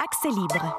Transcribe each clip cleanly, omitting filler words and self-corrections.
Accès libre.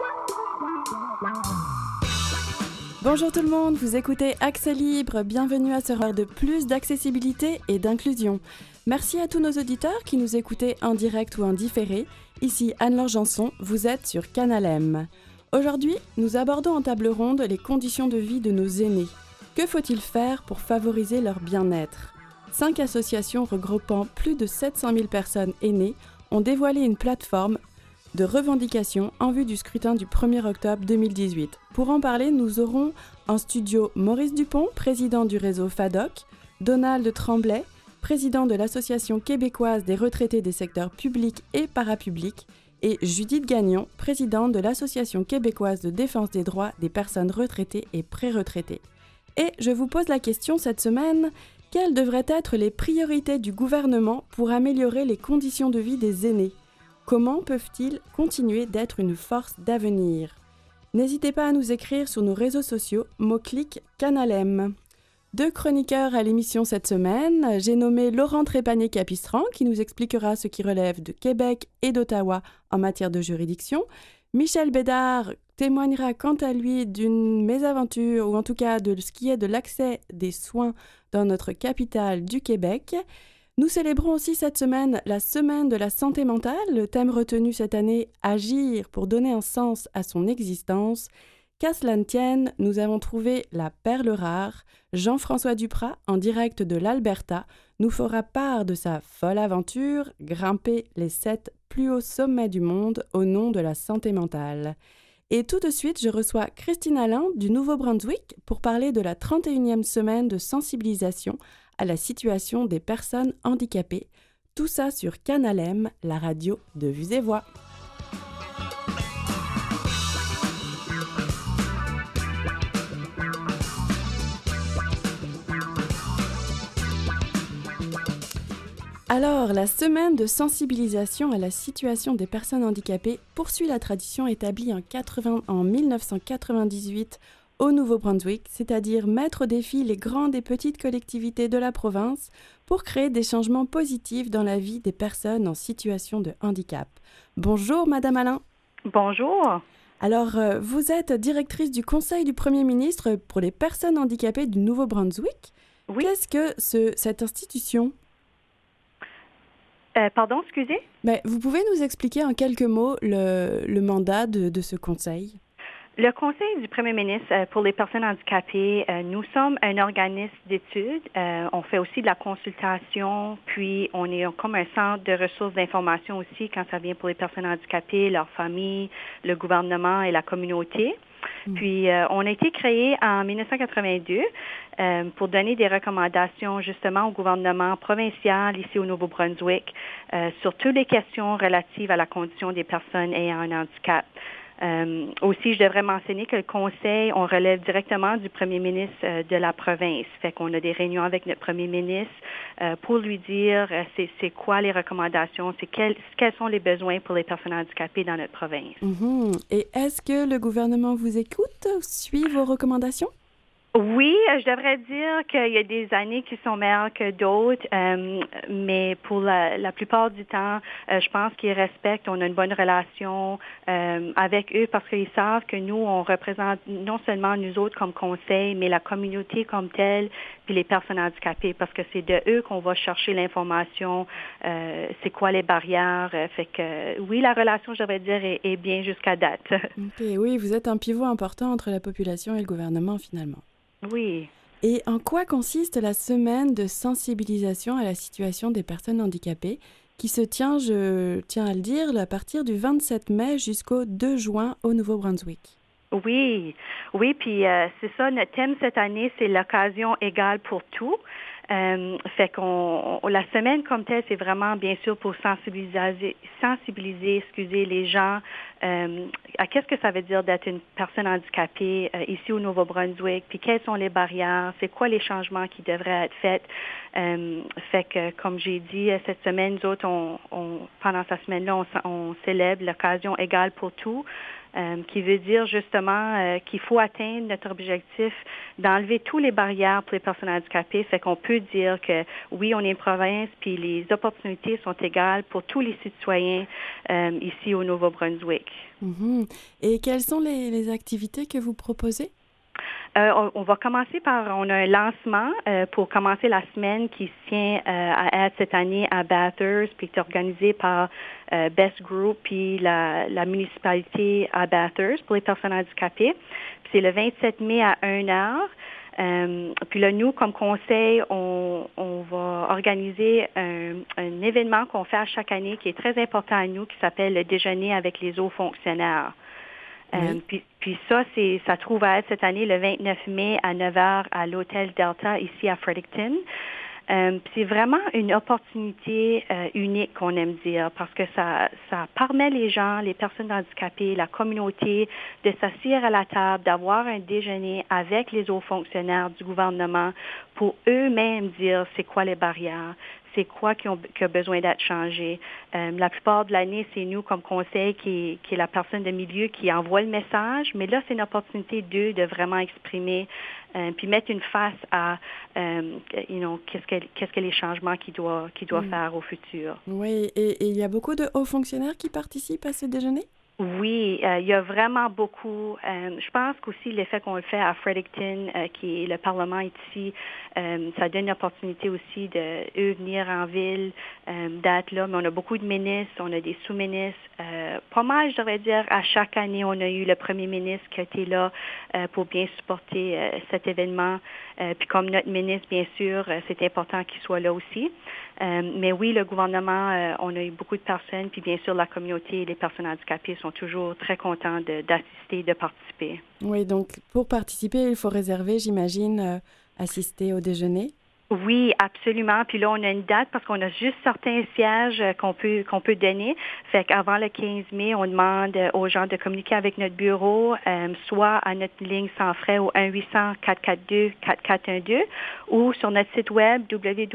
Bonjour tout le monde, vous écoutez Accès libre, bienvenue à ce heure de plus d'accessibilité et d'inclusion. Merci à tous nos auditeurs qui nous écoutaient en direct ou en différé. Ici Anne-Laure Janson, vous êtes sur Canal M. Aujourd'hui, nous abordons en table ronde les conditions de vie de nos aînés. Que faut-il faire pour favoriser leur bien-être ? 5 associations regroupant plus de 700 000 personnes aînées ont dévoilé une plateforme de revendication en vue du scrutin du 1er octobre 2018. Pour en parler, nous aurons en studio Maurice Dupont, président du réseau FADOC, Donald Tremblay, président de l'Association québécoise des retraités des secteurs publics et parapublics, et Judith Gagnon, présidente de l'Association québécoise de défense des droits des personnes retraitées et pré-retraitées. Et je vous pose la question cette semaine, quelles devraient être les priorités du gouvernement pour améliorer les conditions de vie des aînés ? Comment peuvent-ils continuer d'être une force d'avenir ? N'hésitez pas à nous écrire sur nos réseaux sociaux, mot-clic Canal M. 2 chroniqueurs à l'émission cette semaine. J'ai nommé Laurent Trépanier-Capistran qui nous expliquera ce qui relève de Québec et d'Ottawa en matière de juridiction. Michel Bédard témoignera quant à lui d'une mésaventure ou en tout cas de ce qui est de l'accès des soins dans notre capitale du Québec. Nous célébrons aussi cette semaine la Semaine de la santé mentale. Le thème retenu cette année, agir pour donner un sens à son existence. Qu'à cela ne tienne, nous avons trouvé la perle rare. Jean-François Duprat, en direct de l'Alberta, nous fera part de sa folle aventure, grimper les 7 plus hauts sommets du monde au nom de la santé mentale. Et tout de suite, je reçois Christine Alain du Nouveau-Brunswick pour parler de la 31e semaine de sensibilisation à la situation des personnes handicapées. Tout ça sur Canal M, la radio de Vues et Voix. Alors, la semaine de sensibilisation à la situation des personnes handicapées poursuit la tradition établie en 1998 au Nouveau-Brunswick, c'est-à-dire mettre au défi les grandes et petites collectivités de la province pour créer des changements positifs dans la vie des personnes en situation de handicap. Bonjour Madame Alain. Bonjour. Alors, vous êtes directrice du Conseil du Premier ministre pour les personnes handicapées du Nouveau-Brunswick. Oui. Qu'est-ce que cette institution ? Pardon, excusez? Vous pouvez nous expliquer en quelques mots le mandat de ce conseil ? Le Conseil du Premier ministre pour les personnes handicapées, nous sommes un organisme d'études. On fait aussi de la consultation, puis on est comme un centre de ressources d'information aussi quand ça vient pour les personnes handicapées, leurs familles, le gouvernement et la communauté. Puis, on a été créé en 1982 pour donner des recommandations justement au gouvernement provincial ici au Nouveau-Brunswick sur toutes les questions relatives à la condition des personnes ayant un handicap. Aussi, je devrais mentionner que le conseil, on relève directement du premier ministre de la province. Fait qu'on a des réunions avec notre premier ministre pour lui dire c'est quoi les recommandations, quels sont les besoins pour les personnes handicapées dans notre province. Mm-hmm. Et est-ce que le gouvernement vous écoute, suit vos recommandations? Oui, je devrais dire qu'il y a des années qui sont meilleures que d'autres, mais pour la plupart du temps, je pense qu'ils respectent, on a une bonne relation avec eux parce qu'ils savent que nous, on représente non seulement nous autres comme conseil, mais la communauté comme telle, puis les personnes handicapées, parce que c'est de eux qu'on va chercher l'information, c'est quoi les barrières. Fait que oui, la relation, je devrais dire, est bien jusqu'à date. Okay, oui, vous êtes un pivot important entre la population et le gouvernement finalement. Oui. Et en quoi consiste la semaine de sensibilisation à la situation des personnes handicapées qui se tient, je tiens à le dire, à partir du 27 mai jusqu'au 2 juin au Nouveau-Brunswick? Oui, puis c'est ça, notre thème cette année, c'est l'occasion égale pour tout. Fait qu'on la semaine comme telle, c'est vraiment bien sûr pour sensibiliser les gens à qu'est-ce que ça veut dire d'être une personne handicapée ici au Nouveau-Brunswick, puis quelles sont les barrières, c'est quoi les changements qui devraient être faits. Fait que comme j'ai dit cette semaine, nous autres, pendant cette semaine-là, on célèbre l'occasion égale pour tout. qui veut dire justement qu'il faut atteindre notre objectif d'enlever toutes les barrières pour les personnes handicapées. Fait qu'on peut dire que oui, on est une province, puis les opportunités sont égales pour tous les citoyens ici au Nouveau-Brunswick. Mhm. Et quelles sont les activités que vous proposez? On va commencer on a un lancement pour commencer la semaine qui se tient à être cette année à Bathurst, puis qui est organisé par Best Group puis la municipalité à Bathurst pour les personnes handicapées. Puis c'est le 27 mai à 1h. Puis là, nous, comme conseil, on va organiser un événement qu'on fait à chaque année qui est très important à nous, qui s'appelle le déjeuner avec les hauts fonctionnaires. Oui. Puis ça trouve à être cette année le 29 mai à 9h à l'Hôtel Delta ici à Fredericton. C'est vraiment une opportunité unique qu'on aime dire parce que ça permet les gens, les personnes handicapées, la communauté de s'asseoir à la table, d'avoir un déjeuner avec les hauts fonctionnaires du gouvernement pour eux-mêmes dire c'est quoi les barrières, c'est quoi qui a besoin d'être changé. La plupart de l'année, c'est nous comme conseil qui est la personne de milieu qui envoie le message, mais là, c'est une opportunité d'eux de vraiment exprimer puis mettre une face à qu'est-ce que les changements qu'il doit faire au futur. Oui, et il y a beaucoup de hauts fonctionnaires qui participent à ce déjeuner? Oui, il y a vraiment beaucoup. Je pense qu'aussi l'effet qu'on le fait à Fredericton, qui est le Parlement ici, ça donne l'opportunité aussi de eux venir en ville, d'être là. Mais on a beaucoup de ministres, on a des sous-ministres. Pas mal, je devrais dire, à chaque année, on a eu le premier ministre qui a été là pour bien supporter cet événement. Puis comme notre ministre, bien sûr, c'est important qu'il soit là aussi. Mais oui, le gouvernement, on a eu beaucoup de personnes, puis bien sûr, la communauté et les personnes handicapées sont toujours très contents d'assister, de participer. Oui, donc pour participer, il faut réserver, j'imagine, assister au déjeuner. Oui, absolument. Puis là, on a une date parce qu'on a juste certains sièges qu'on peut donner. Fait qu'avant le 15 mai, on demande aux gens de communiquer avec notre bureau, soit à notre ligne sans frais au 1-800-442-4412 ou sur notre site web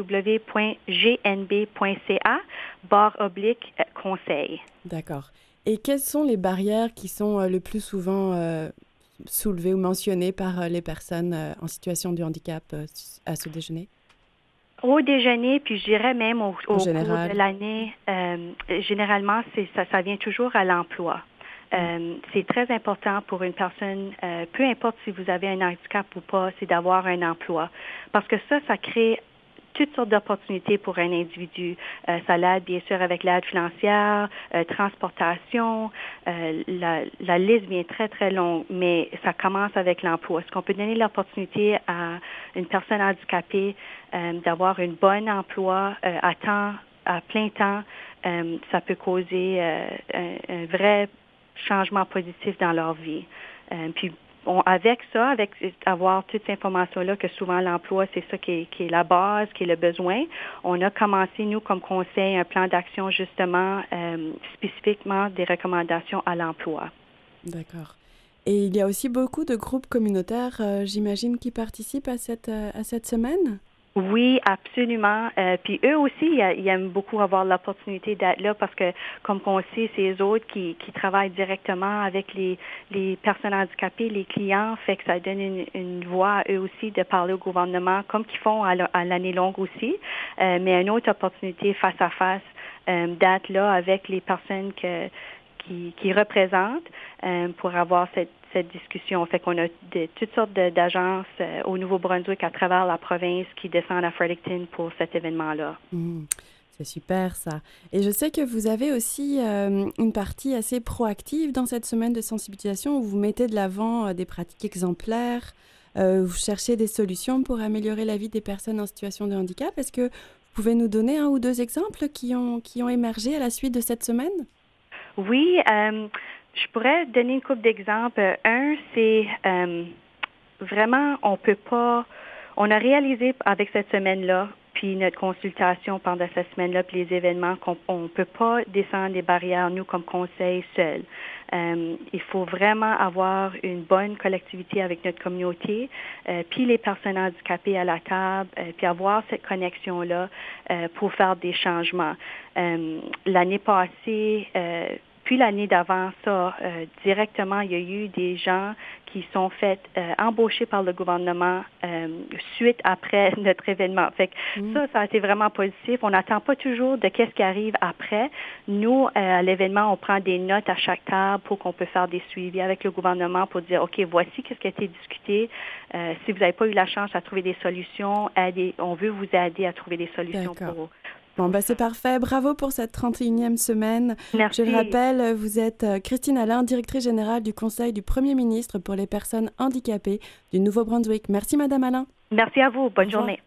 www.gnb.ca/conseil. D'accord. Et quelles sont les barrières qui sont le plus souvent soulevées ou mentionnées par les personnes en situation de handicap à ce déjeuner? Au déjeuner, puis je dirais même au cours de général. l'année, généralement, ça vient toujours à l'emploi. C'est très important pour une personne, peu importe si vous avez un handicap ou pas, c'est d'avoir un emploi. Parce que ça crée toutes sortes d'opportunités pour un individu. Ça l'aide, bien sûr, avec l'aide financière, transportation. La liste vient très, très longue, mais ça commence avec l'emploi. Est-ce qu'on peut donner l'opportunité à une personne handicapée d'avoir un bon emploi à plein temps? Ça peut causer un vrai changement positif dans leur vie. Puis avec avoir toute cette information-là, que souvent l'emploi, c'est ça qui est la base, qui est le besoin, on a commencé, nous, comme conseil, un plan d'action, justement, spécifiquement des recommandations à l'emploi. D'accord. Et il y a aussi beaucoup de groupes communautaires, j'imagine, qui participent à cette semaine? Oui, absolument. Puis eux aussi, ils aiment beaucoup avoir l'opportunité d'être là parce que, comme on sait, c'est eux autres qui travaillent directement avec les personnes handicapées, les clients, fait que ça donne une voix à eux aussi de parler au gouvernement, comme qu'ils font à l'année longue aussi, mais une autre opportunité face à face d'être là avec les personnes qui représentent pour avoir cette discussion. Fait qu'on a toutes sortes d'agences au Nouveau-Brunswick à travers la province qui descendent à Fredericton pour cet événement-là. C'est super ça. Et je sais que vous avez aussi une partie assez proactive dans cette semaine de sensibilisation où vous mettez de l'avant des pratiques exemplaires, vous cherchez des solutions pour améliorer la vie des personnes en situation de handicap. Est-ce que vous pouvez nous donner un ou deux exemples qui ont émergé à la suite de cette semaine? Oui, je pourrais donner une couple d'exemples. Un, c'est vraiment, on a réalisé avec cette semaine-là, puis notre consultation pendant cette semaine-là, puis les événements, qu'on ne peut pas descendre des barrières, nous, comme conseil, seuls. Il faut vraiment avoir une bonne collectivité avec notre communauté, puis les personnes handicapées à la table, puis avoir cette connexion-là pour faire des changements. L'année passée, Puis l'année d'avant ça, directement, il y a eu des gens qui sont faits embaucher par le gouvernement suite après notre événement. Fait que ça a été vraiment positif. On n'attend pas toujours de qu'est-ce qui arrive après. Nous, à l'événement, on prend des notes à chaque table pour qu'on peut faire des suivis avec le gouvernement pour dire, OK, voici qu'est-ce qui a été discuté. Si vous n'avez pas eu la chance à trouver des solutions, on veut vous aider à trouver des solutions pour Bon, c'est parfait. Bravo pour cette 31e semaine. Merci. Je le rappelle, vous êtes Christine Alain, directrice générale du Conseil du Premier ministre pour les personnes handicapées du Nouveau-Brunswick. Merci, Madame Alain. Merci à vous. Bonne journée.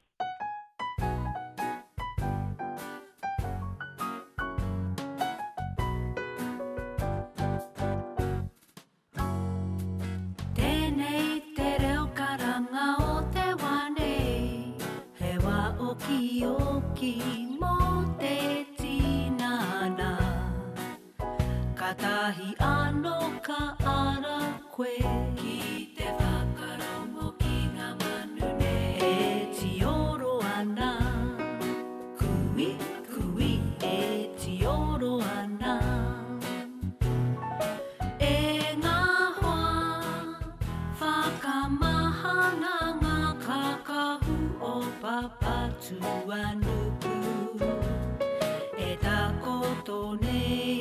Katahi ano ka ara koe ki te whakarongo ki ngā manune e ti oro ana kui kui e ti oro ana e ngā hoa whakamahana ngā kakahu o papatu anuku e takoto nei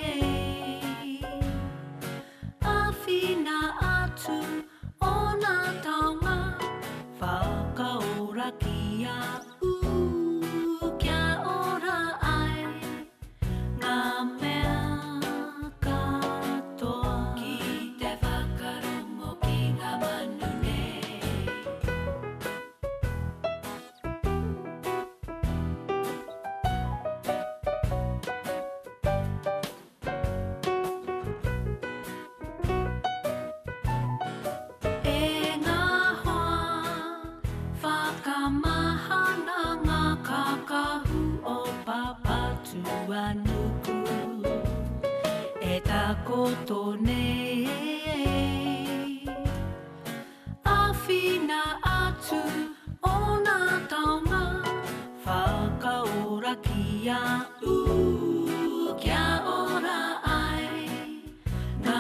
koto nei awhina atu o nā taonga whakaora ki a kia ora ai ngā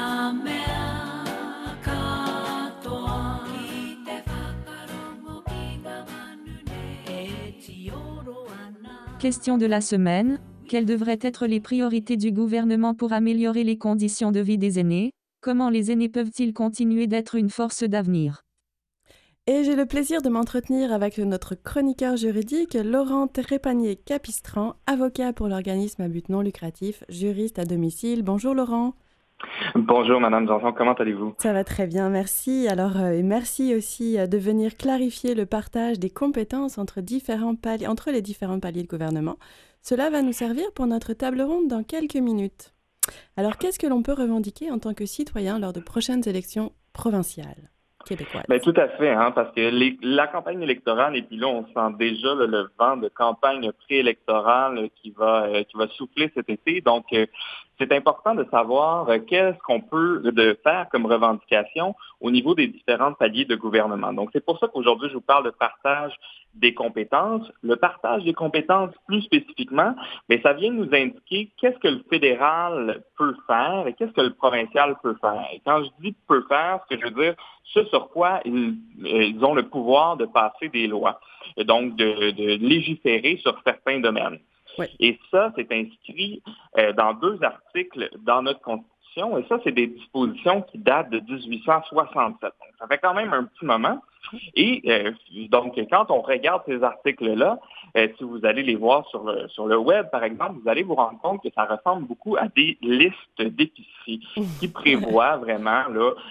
mea katoa ki te whakarongo ki ngā manune e ti oro ana. Question de la semaine. Quelles devraient être les priorités du gouvernement pour améliorer les conditions de vie des aînés? Comment les aînés peuvent-ils continuer d'être une force d'avenir? Et j'ai le plaisir de m'entretenir avec notre chroniqueur juridique, Laurent Trépanier-Capistran, avocat pour l'organisme à but non lucratif, juriste à domicile. Bonjour Laurent. Bonjour Madame Janson, comment allez-vous? Ça va très bien, merci. Alors, merci aussi de venir clarifier le partage des compétences entre les différents paliers de gouvernement. Cela va nous servir pour notre table ronde dans quelques minutes. Alors, qu'est-ce que l'on peut revendiquer en tant que citoyen lors de prochaines élections provinciales québécoises? Tout à fait, parce que la campagne électorale, et puis là, on sent déjà le vent de campagne préélectorale qui va souffler cet été. Donc, c'est important de savoir qu'est-ce qu'on peut faire comme revendication au niveau des différents paliers de gouvernement. Donc, c'est pour ça qu'aujourd'hui, je vous parle de partage des compétences. Le partage des compétences, plus spécifiquement, mais ça vient nous indiquer qu'est-ce que le fédéral peut faire et qu'est-ce que le provincial peut faire. Et quand je dis peut faire, ce que je veux dire, ce sur quoi ils ont le pouvoir de passer des lois, et donc de légiférer sur certains domaines. Oui. Et ça, c'est inscrit dans 2 articles dans notre Constitution, et ça, c'est des dispositions qui datent de 1867. Donc, ça fait quand même un petit moment. Et donc, quand on regarde ces articles-là, si vous allez les voir sur le web, par exemple, vous allez vous rendre compte que ça ressemble beaucoup à des listes d'épicerie qui prévoient vraiment,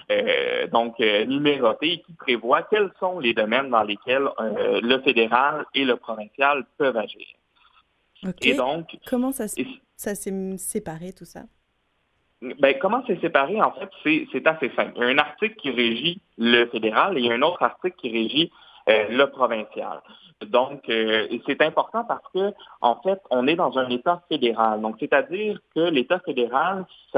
numérotées, qui prévoient quels sont les domaines dans lesquels le fédéral et le provincial peuvent agir. OK. Et donc, comment ça s'est séparé, tout ça? Comment c'est séparé? En fait, c'est assez simple. Il y a un article qui régit le fédéral et il y a un autre article qui régit le provincial. Donc, c'est important parce que, en fait, on est dans un État fédéral. Donc, c'est-à-dire que l'État fédéral,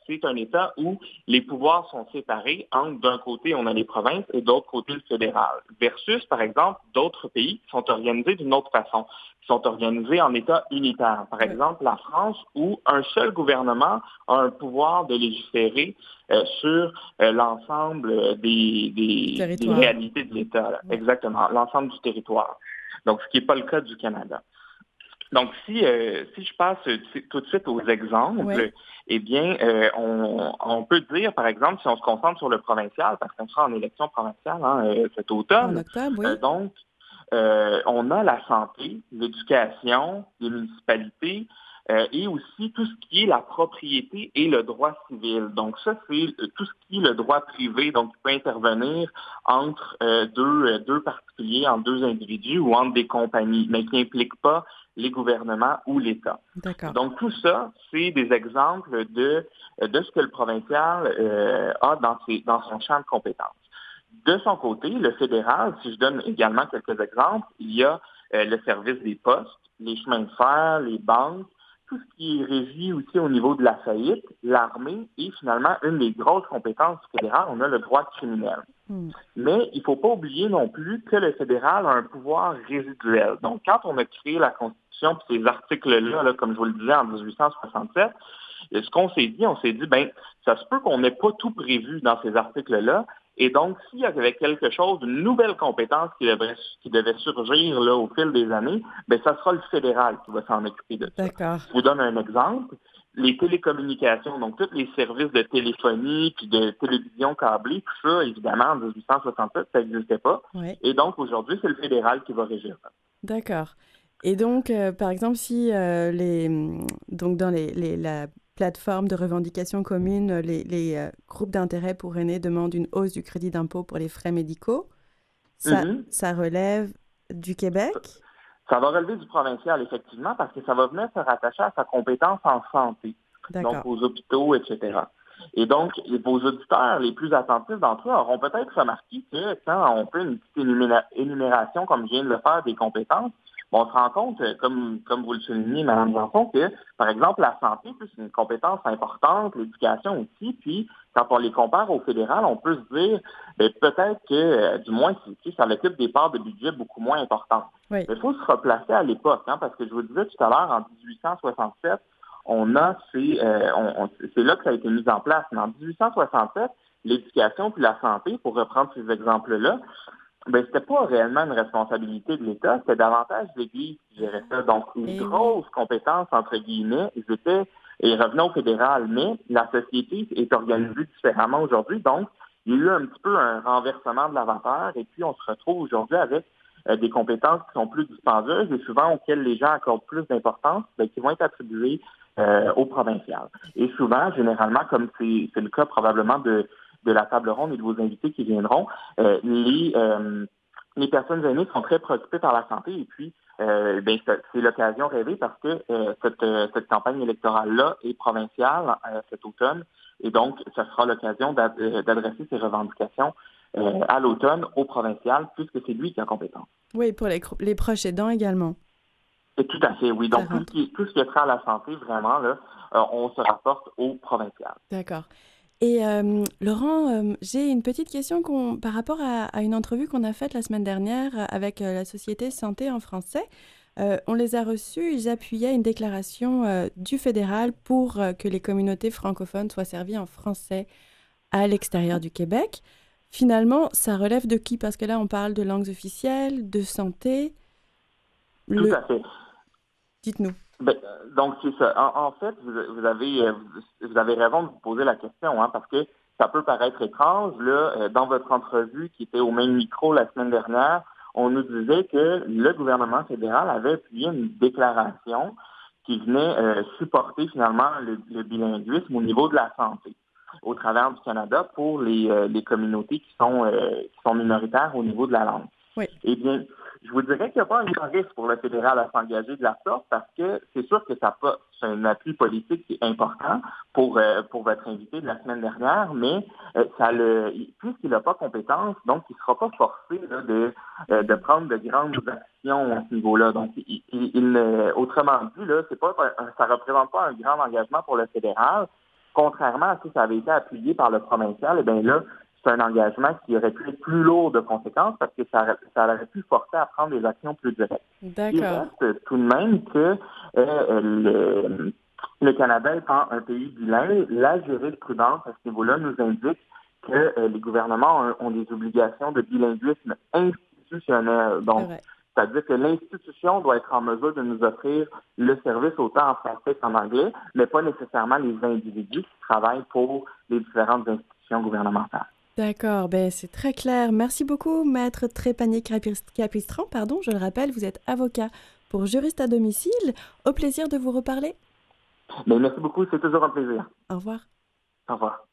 c'est un État où les pouvoirs sont séparés entre, d'un côté, on a les provinces et d'autre côté, le fédéral. Versus, par exemple, d'autres pays qui sont organisés d'une autre façon, qui sont organisés en États unitaires. Par exemple, la France, où un seul gouvernement a un pouvoir de légiférer sur l'ensemble des réalités de l'État. Là. Exactement, l'ensemble du territoire. Donc, ce qui n'est pas le cas du Canada. Donc, si je passe tout de suite aux exemples, eh bien, on peut dire, par exemple, si on se concentre sur le provincial, parce qu'on sera en élection provinciale cet automne, en octobre, oui. Donc, on a la santé, l'éducation, les municipalités, et aussi tout ce qui est la propriété et le droit civil. Donc ça, c'est tout ce qui est le droit privé, donc qui peut intervenir entre deux particuliers, entre deux individus ou entre des compagnies, mais qui n'implique pas les gouvernements ou l'État. D'accord. Donc tout ça, c'est des exemples de ce que le provincial a dans son champ de compétences. De son côté, le fédéral, si je donne également quelques exemples, il y a le service des postes, les chemins de fer, les banques, tout ce qui est régi aussi au niveau de la faillite, l'armée et finalement, une des grosses compétences du fédéral, on a le droit criminel. Mais il ne faut pas oublier non plus que le fédéral a un pouvoir résiduel. Donc, quand on a créé la Constitution, puis ces articles-là, comme je vous le disais, en 1867, ce qu'on s'est dit, ça se peut qu'on n'ait pas tout prévu dans ces articles-là. Et donc, s'il y avait quelque chose, une nouvelle compétence qui devait surgir là, au fil des années, ça sera le fédéral qui va s'en occuper de ça. D'accord. Je vous donne un exemple. Les télécommunications, donc tous les services de téléphonie puis de télévision câblée, tout ça, évidemment, en 1867, ça n'existait pas. Oui. Et donc, aujourd'hui, c'est le fédéral qui va régir ça. D'accord. Et donc, par exemple, si donc dans la plateforme de revendication commune, les groupes d'intérêt pour aînés demandent une hausse du crédit d'impôt pour les frais médicaux, ça relève du Québec? Ça va relever du provincial, effectivement, parce que ça va venir se rattacher à sa compétence en santé, donc aux hôpitaux, etc. Et donc, vos auditeurs les plus attentifs d'entre eux auront peut-être remarqué que quand on fait une petite énumération, comme je viens de le faire, des compétences, on se rend compte, comme vous le soulignez, Mme Janson, que, par exemple, la santé, c'est une compétence importante, l'éducation aussi, puis quand on les compare au fédéral, on peut se dire, peut-être que, du moins, ça occupe des parts de budget beaucoup moins importantes. Oui. Mais il faut se replacer à l'époque, parce que je vous disais tout à l'heure, en 1867, c'est là que ça a été mis en place. Mais en 1867, l'éducation puis la santé, pour reprendre ces exemples-là, c'était pas réellement une responsabilité de l'État, c'était davantage l'Église qui gérait ça. Donc, une grosse compétence, entre guillemets, ils revenaient au fédéral, mais la société est organisée différemment aujourd'hui. Donc, il y a eu un petit peu un renversement de la vapeur et puis on se retrouve aujourd'hui avec des compétences qui sont plus dispendieuses et souvent auxquelles les gens accordent plus d'importance, qui vont être attribuées au provincial. Et souvent, généralement, comme c'est le cas probablement de la table ronde et de vos invités qui viendront, les personnes aînées sont très préoccupées par la santé et puis c'est l'occasion rêvée parce que cette campagne électorale-là est provinciale cet automne et donc ça sera l'occasion d'adresser ces revendications à l'automne au provincial puisque c'est lui qui a compétence. Oui, pour les proches aidants également. Et tout à fait, oui. Donc tout ce qui est trait à la santé, vraiment, là, on se rapporte au provincial. D'accord. Et Laurent, j'ai une petite question par rapport à une entrevue qu'on a faite la semaine dernière avec la Société Santé en français. On les a reçus, ils appuyaient une déclaration du fédéral pour que les communautés francophones soient servies en français à l'extérieur du Québec. Finalement, ça relève de qui? Parce que là, on parle de langues officielles, de santé. Tout à fait. Dites-nous. Donc, c'est ça. En fait, vous avez raison de vous poser la question, parce que ça peut paraître étrange. Là, dans votre entrevue qui était au même micro la semaine dernière, on nous disait que le gouvernement fédéral avait appuyé une déclaration qui venait supporter finalement le bilinguisme au niveau de la santé au travers du Canada pour les communautés qui sont minoritaires au niveau de la langue. Oui. Eh bien, je vous dirais qu'il n'y a pas un grand risque pour le fédéral à s'engager de la sorte parce que c'est sûr que c'est un appui politique qui est important pour votre invité de la semaine dernière, mais puisqu'il n'a pas compétence, donc il ne sera pas forcé là, de prendre de grandes actions à ce niveau-là. Donc, autrement dit, là, ça ne représente pas un grand engagement pour le fédéral. Contrairement à si ça avait été appuyé par le provincial, eh bien là, c'est un engagement qui aurait pu être plus lourd de conséquences parce que ça aurait pu forcer à prendre des actions plus directes. Il D'accord. reste tout de même que le Canada étant un pays bilingue, la jurisprudence à ce niveau-là nous indique que les gouvernements ont des obligations de bilinguisme institutionnel. C'est Donc, vrai. c'est-à-dire que l'institution doit être en mesure de nous offrir le service autant en français qu'en anglais, mais pas nécessairement les individus qui travaillent pour les différentes institutions gouvernementales. D'accord, ben c'est très clair. Merci beaucoup, Maître Trépanier-Capistran. Pardon, je le rappelle, vous êtes avocat pour juriste à domicile. Au plaisir de vous reparler. Mais merci beaucoup, c'est toujours un plaisir. Au revoir. Au revoir.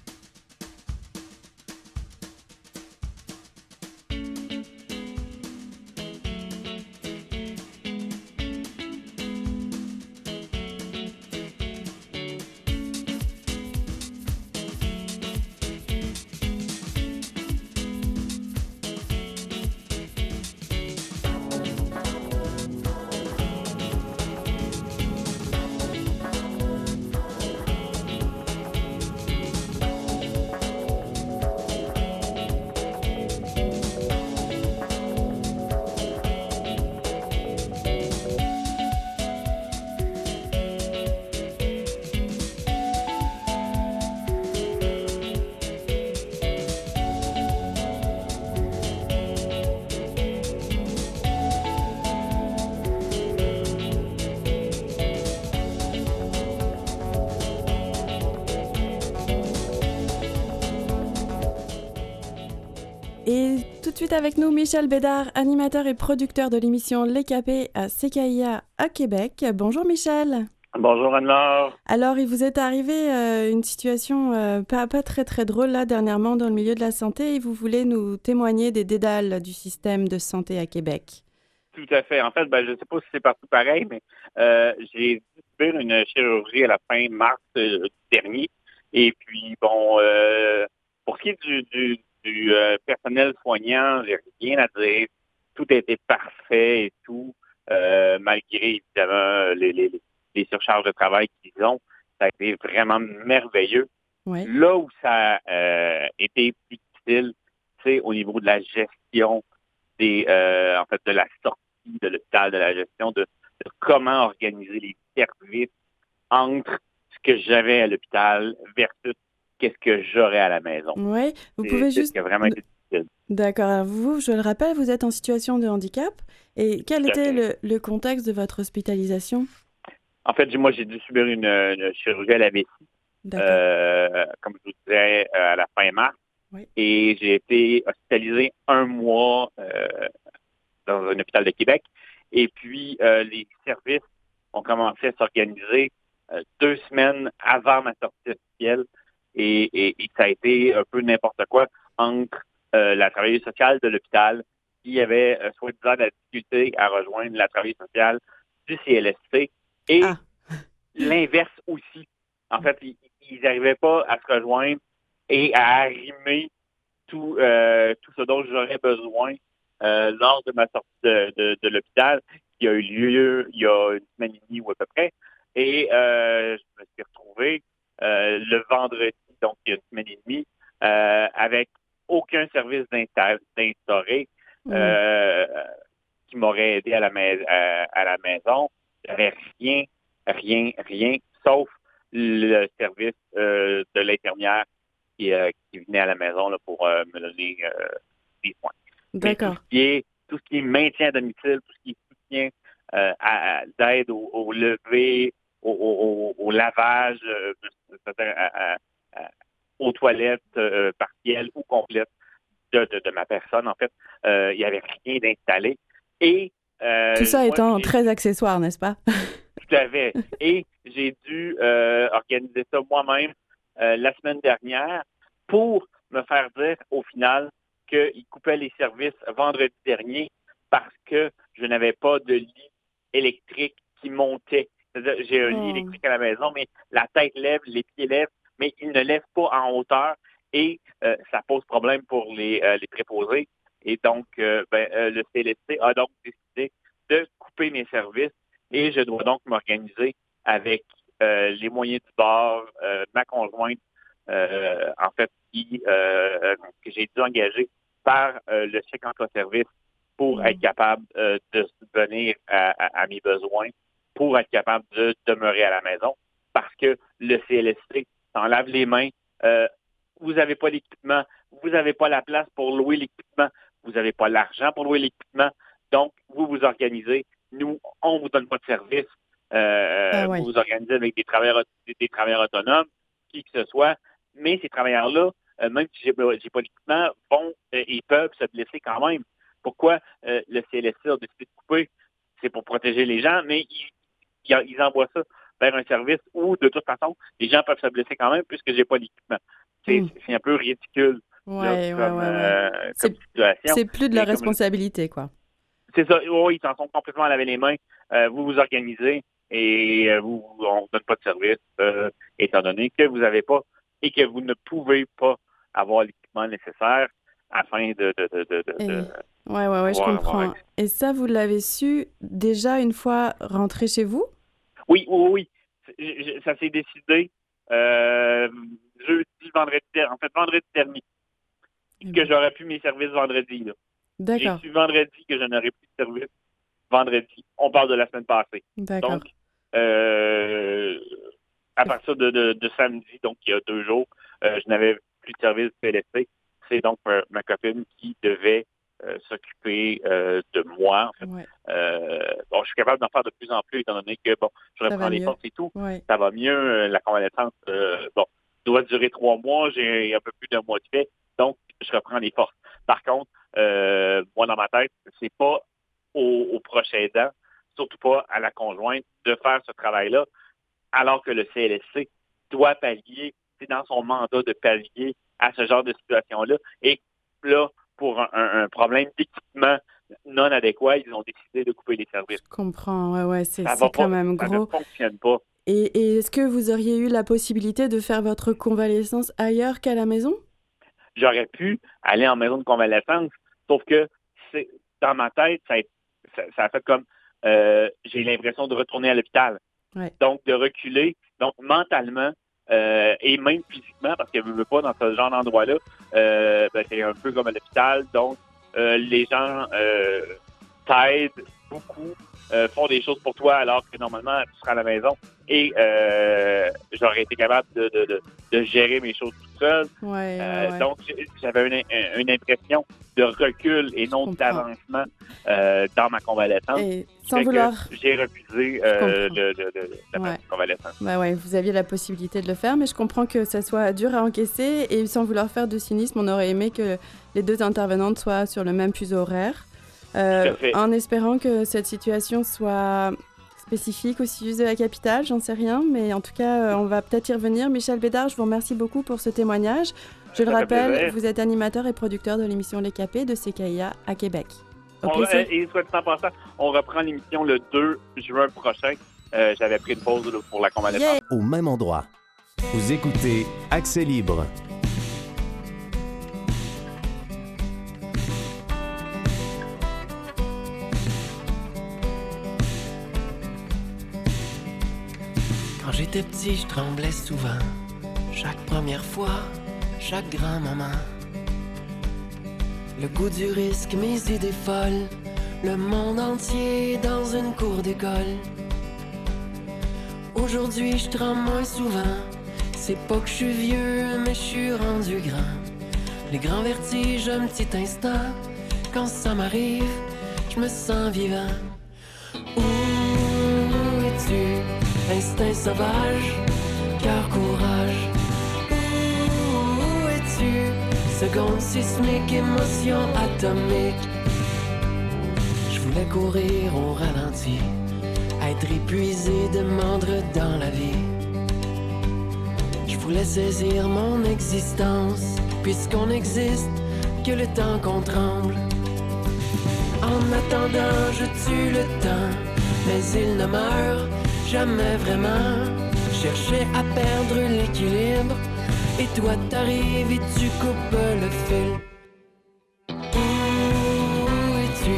Et tout de suite avec nous, Michel Bédard, animateur et producteur de l'émission Les Capés à CKIA à Québec. Bonjour Michel. Bonjour Anne-Laure. Alors, il vous est arrivé une situation pas très très drôle là dernièrement dans le milieu de la santé et vous voulez nous témoigner des dédales du système de santé à Québec. Tout à fait. En fait, je ne sais pas si c'est partout pareil, mais j'ai dû subir une chirurgie à la fin mars dernier. Et puis, pour ce qui est du personnel soignant, j'ai rien à dire. Tout a été parfait et tout, malgré évidemment les surcharges de travail qu'ils ont. Ça a été vraiment merveilleux. Ouais. Là où ça a été plus difficile, c'est au niveau de la gestion de la sortie de l'hôpital, de la gestion de comment organiser les services entre ce que j'avais à l'hôpital versus qu'est-ce que j'aurais à la maison. Oui, vous pouvez juste... Ce qui a vraiment été difficile. D'accord. Alors vous, je le rappelle, vous êtes en situation de handicap. Et quel était le contexte de votre hospitalisation? En fait, moi, j'ai dû subir une chirurgie à la vessie, comme je vous disais, à la fin mars. Oui. Et j'ai été hospitalisé 1 mois dans un hôpital de Québec. Et puis, les services ont commencé à s'organiser 2 semaines avant ma sortie officielle. Et ça a été un peu n'importe quoi entre la travailleuse sociale de l'hôpital qui avait soi-disant de la difficulté à rejoindre la travailleuse sociale du CLSC et l'inverse aussi. En fait, ils n'arrivaient pas à se rejoindre et à arrimer tout ce dont j'aurais besoin lors de ma sortie de l'hôpital qui a eu lieu il y a une semaine et demie ou à peu près. Et je me suis retrouvé le vendredi, donc il y a une semaine et demie, avec aucun service d'instaurer qui m'aurait aidé à la maison. J'avais rien, sauf le service de l'infirmière qui venait à la maison là, pour me donner des soins. D'accord. Tout ce qui est maintien à domicile, tout ce qui est soutien d'aide au lever, au lavage, aux toilettes partielles ou complètes de ma personne. En fait, il n'y avait rien d'installé. Et tout ça étant très accessoire, n'est-ce pas? Tout à fait. Et j'ai dû organiser ça moi-même la semaine dernière pour me faire dire au final qu'ils coupaient les services vendredi dernier parce que je n'avais pas de lit électrique qui montait. C'est-à-dire, j'ai un lit électrique à la maison, mais la tête lève, les pieds lèvent, mais ils ne lèvent pas en hauteur et ça pose problème pour les préposés. Et donc, le CLSC a donc décidé de couper mes services et je dois donc m'organiser avec les moyens du bord, ma conjointe, en fait, que j'ai dû engager par le chèque emploi-service pour être capable de subvenir à mes besoins, pour être capable de demeurer à la maison, parce que le CLSC s'en lave les mains. Vous n'avez pas l'équipement, vous n'avez pas la place pour louer l'équipement, vous n'avez pas l'argent pour louer l'équipement, donc vous vous organisez. Nous, on ne vous donne pas de service. Vous vous organisez avec des travailleurs autonomes, qui que ce soit, mais ces travailleurs-là, même si j'ai pas l'équipement, ils peuvent se blesser quand même. Pourquoi le CLSC a décidé de couper? C'est pour protéger les gens, mais ils envoient ça vers un service où, de toute façon, les gens peuvent se blesser quand même puisque j'ai pas d'équipement. C'est un peu ridicule comme situation. C'est plus de leur responsabilité, quoi. C'est ça. Oui, ils s'en sont complètement lavé les mains. Vous vous organisez et on ne donne pas de service, étant donné que vous n'avez pas et que vous ne pouvez pas avoir l'équipement nécessaire afin de je comprends. Et ça, vous l'avez su déjà une fois rentré chez vous? Oui. Ça s'est décidé vendredi dernier, que j'aurais pu mes services vendredi. Là. D'accord. J'ai su vendredi que je n'aurais plus de service vendredi. On parle de la semaine passée. D'accord. Donc, à partir de samedi, donc il y a 2 jours, je n'avais plus de service PLSC. C'est donc ma copine qui devait s'occuper de moi. En fait. Ouais. Je suis capable d'en faire de plus en plus, étant donné que je reprends les forces et tout. Ouais. Ça va mieux. La convalescence doit durer 3 mois. J'ai un peu plus d'un mois de fait. Donc, je reprends les forces. Par contre, moi, dans ma tête, c'est pas au proche aidant, surtout pas à la conjointe, de faire ce travail-là, alors que le CLSC doit pallier, c'est dans son mandat de pallier à ce genre de situation-là. Et là, pour un problème d'équipement non adéquat, ils ont décidé de couper les services. Je comprends, ouais, c'est quand même gros. Ça ne fonctionne pas. Et est-ce que vous auriez eu la possibilité de faire votre convalescence ailleurs qu'à la maison? J'aurais pu aller en maison de convalescence, sauf que dans ma tête, ça a fait comme j'ai l'impression de retourner à l'hôpital. Ouais. Donc, de reculer. Donc, mentalement et même physiquement, parce que je ne veux pas dans ce genre d'endroit-là, c'est un peu comme à l'hôpital. Donc, les gens t'aident beaucoup, font des choses pour toi alors que normalement, tu seras à la maison. Et j'aurais été capable de gérer mes choses tout seul. Ouais. Donc, j'avais une impression de recul et non d'avancement dans ma convalescence. Et sans vouloir... J'ai refusé la convalescence. Vous aviez la possibilité de le faire, mais je comprends que ça soit dur à encaisser. Et sans vouloir faire de cynisme, on aurait aimé que les 2 intervenantes soient sur le même fuseau horaire. En espérant que cette situation soit spécifique au CIUS de la capitale, j'en sais rien, mais en tout cas, on va peut-être y revenir. Michel Bédard, je vous remercie beaucoup pour ce témoignage. Je le rappelle, vous êtes animateur et producteur de l'émission Les Capés de CKIA à Québec. Et soit dit en passant, on reprend l'émission le 2 juin prochain. J'avais pris une pause pour la convalescence. Au même endroit. Vous écoutez Accès Libre. Quand j'étais petit, je tremblais souvent. Chaque première fois, chaque grand moment. Le goût du risque, mes idées folles. Le monde entier dans une cour d'école. Aujourd'hui, je tremble moins souvent. C'est pas que je suis vieux, mais je suis rendu grand. Les grands vertiges, un petit instant. Quand ça m'arrive, je me sens vivant. Où es-tu? Instinct sauvage, cœur courage. Où es-tu? Seconde sismique, émotion atomique. Je voulais courir au ralenti, être épuisé de mordre dans la vie. Je voulais saisir mon existence, puisqu'on existe, que le temps qu'on tremble. En attendant, je tue le temps, mais il ne meurt jamais vraiment. Cherchais à perdre l'équilibre, et toi t'arrives et tu coupes le fil. Où es-tu?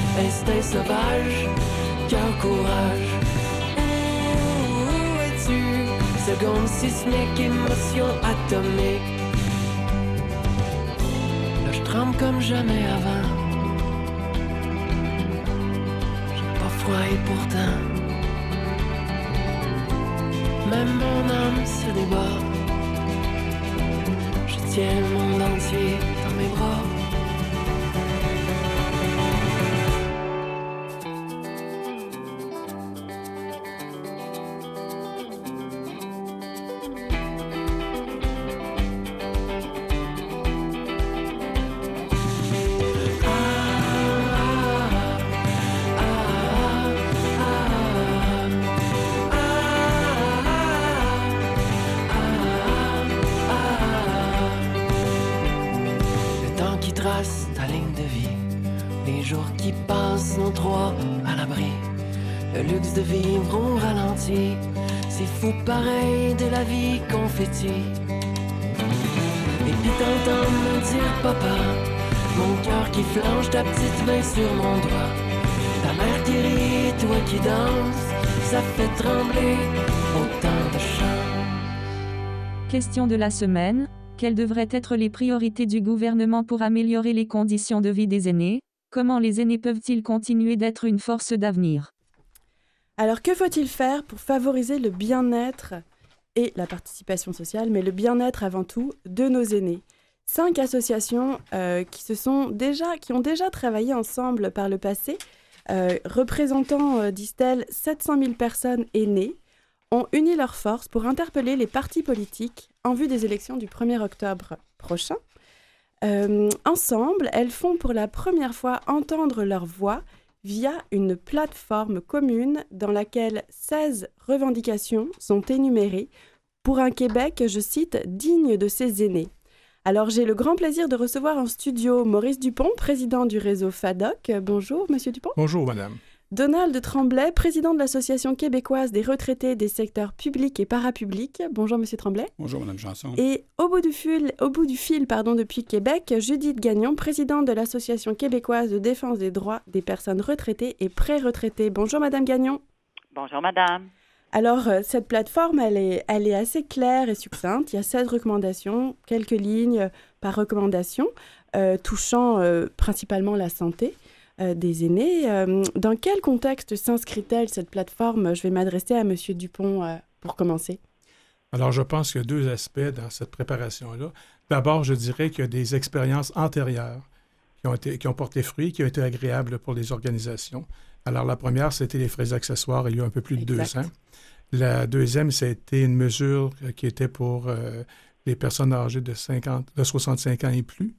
Instinct sauvage, cœur courage. Où es-tu? secondes, si ce n'est qu'émotion atomique. Là, je tremble comme jamais avant. J'ai pas froid et pourtant, même mon âme se débat. Je tiens le monde entier dans mes bras. Ta ligne de vie, les jours qui passent non droit à l'abri, le luxe de vivre au ralenti, c'est fou pareil de la vie confetti. Et puis t'entends me dire papa, mon cœur qui flanche, ta petite main sur mon doigt, ta mère qui rit, toi qui danses, ça fait trembler autant de chants. Question de la semaine. Quelles devraient être les priorités du gouvernement pour améliorer les conditions de vie des aînés? Comment les aînés peuvent-ils continuer d'être une force d'avenir? Alors, que faut-il faire pour favoriser le bien-être et la participation sociale, mais le bien-être avant tout, de nos aînés? 5 associations qui ont déjà travaillé ensemble par le passé, représentant, disent-elles, 700 000 personnes aînées, ont uni leurs forces pour interpeller les partis politiques en vue des élections du 1er octobre prochain. Ensemble, elles font pour la première fois entendre leur voix via une plateforme commune dans laquelle 16 revendications sont énumérées pour un Québec, je cite, « digne de ses aînés ». Alors, j'ai le grand plaisir de recevoir en studio Maurice Dupont, président du réseau FADOC. Bonjour, monsieur Dupont. Bonjour, madame. Donald Tremblay, président de l'Association québécoise des retraités des secteurs publics et parapublics. Bonjour, monsieur Tremblay. Bonjour, madame Janson. Et au bout du fil, depuis Québec, Judith Gagnon, présidente de l'Association québécoise de défense des droits des personnes retraitées et pré-retraitées. Bonjour, madame Gagnon. Bonjour, madame. Alors, cette plateforme, elle est assez claire et succincte. Il y a 16 recommandations, quelques lignes par recommandation, touchant principalement la santé des aînés. Dans quel contexte s'inscrit-elle, cette plateforme? Je vais m'adresser à M. Dupont pour commencer. Alors, je pense qu'il y a 2 aspects dans cette préparation-là. D'abord, je dirais qu'il y a des expériences antérieures qui ont porté fruit, qui ont été agréables pour les organisations. Alors, la première, c'était les frais accessoires il y a un peu plus de 2 ans. La deuxième, c'était une mesure qui était pour les personnes âgées de 65 ans et plus,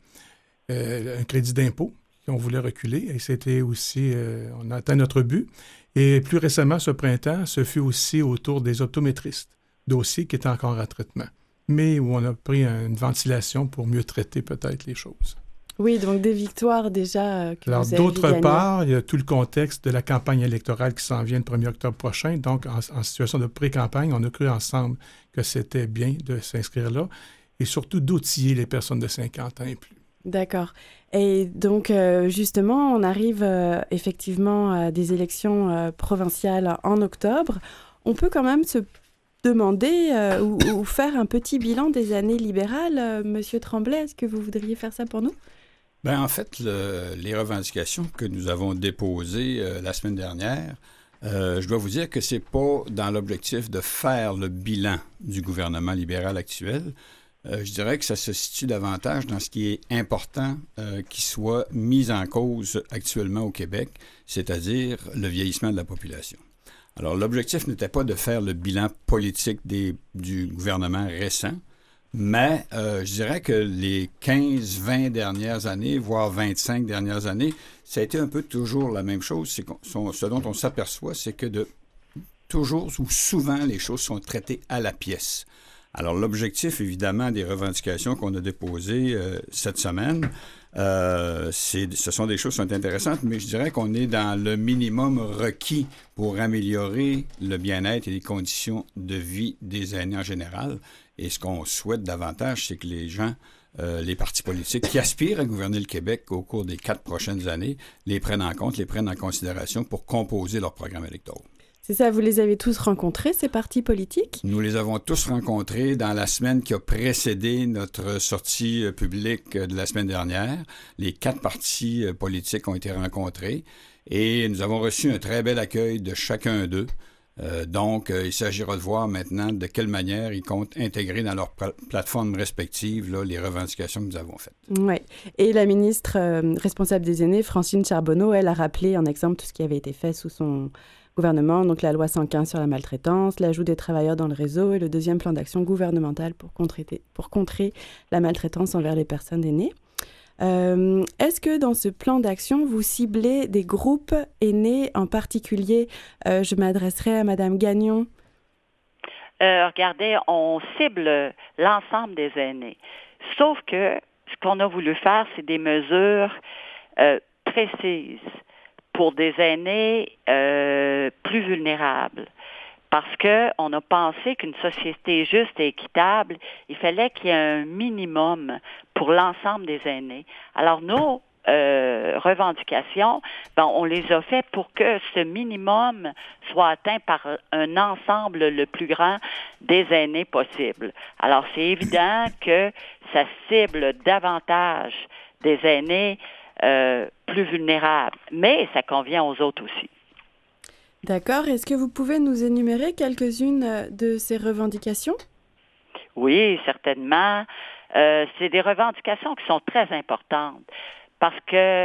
un crédit d'impôt qu'on voulait reculer. Et c'était aussi, on a atteint notre but. Et plus récemment, ce printemps, ce fut aussi autour des optométristes, dossier qui était encore à traitement, mais où on a pris une ventilation pour mieux traiter peut-être les choses. Oui, donc des victoires déjà que Alors, vous avez d'autre gagnées. part, il y a tout le contexte de la campagne électorale qui s'en vient le 1er octobre prochain. Donc, en situation de pré-campagne, on a cru ensemble que c'était bien de s'inscrire là et surtout d'outiller les personnes de 50 ans et plus. D'accord. Et donc, justement, on arrive effectivement à des élections provinciales en octobre. On peut quand même se demander ou faire un petit bilan des années libérales. Monsieur Tremblay, est-ce que vous voudriez faire ça pour nous? Bien, en fait, les revendications que nous avons déposées la semaine dernière, je dois vous dire que ce n'est pas dans l'objectif de faire le bilan du gouvernement libéral actuel. Je dirais que ça se situe davantage dans ce qui est important qui soit mis en cause actuellement au Québec, c'est-à-dire le vieillissement de la population. Alors, l'objectif n'était pas de faire le bilan politique du gouvernement récent, mais je dirais que les 15-20 dernières années, voire 25 dernières années, ça a été un peu toujours la même chose. Ce dont on s'aperçoit, c'est que toujours ou souvent, les choses sont traitées à la pièce. Alors, l'objectif, évidemment, des revendications qu'on a déposées cette semaine, ce sont des choses qui sont intéressantes, mais je dirais qu'on est dans le minimum requis pour améliorer le bien-être et les conditions de vie des aînés en général. Et ce qu'on souhaite davantage, c'est que les gens, les partis politiques qui aspirent à gouverner le Québec au cours des 4 prochaines années, les prennent en compte, les prennent en considération pour composer leur programme électoral. C'est ça, vous les avez tous rencontrés, ces partis politiques? Nous les avons tous rencontrés dans la semaine qui a précédé notre sortie publique de la semaine dernière. Les 4 partis politiques ont été rencontrés et nous avons reçu un très bel accueil de chacun d'eux. Donc, il s'agira de voir maintenant de quelle manière ils comptent intégrer dans leurs plateformes respectives là, les revendications que nous avons faites. Oui. Et la ministre responsable des aînés, Francine Charbonneau, elle a rappelé en exemple tout ce qui avait été fait sous son gouvernement, donc la loi 115 sur la maltraitance, l'ajout des travailleurs dans le réseau et le 2e plan d'action gouvernemental pour contrer la maltraitance envers les personnes aînées. Est-ce que dans ce plan d'action, vous ciblez des groupes aînés en particulier? Je m'adresserai à Madame Gagnon. Regardez, on cible l'ensemble des aînés. Sauf que ce qu'on a voulu faire, c'est des mesures précises pour des aînés plus vulnérables. Parce qu'on a pensé qu'une société juste et équitable, il fallait qu'il y ait un minimum pour l'ensemble des aînés. Alors, nos revendications, on les a fait pour que ce minimum soit atteint par un ensemble le plus grand des aînés possible. Alors, c'est évident que ça cible davantage des aînés plus vulnérables, mais ça convient aux autres aussi. D'accord. Est-ce que vous pouvez nous énumérer quelques-unes de ces revendications? Oui, certainement. C'est des revendications qui sont très importantes parce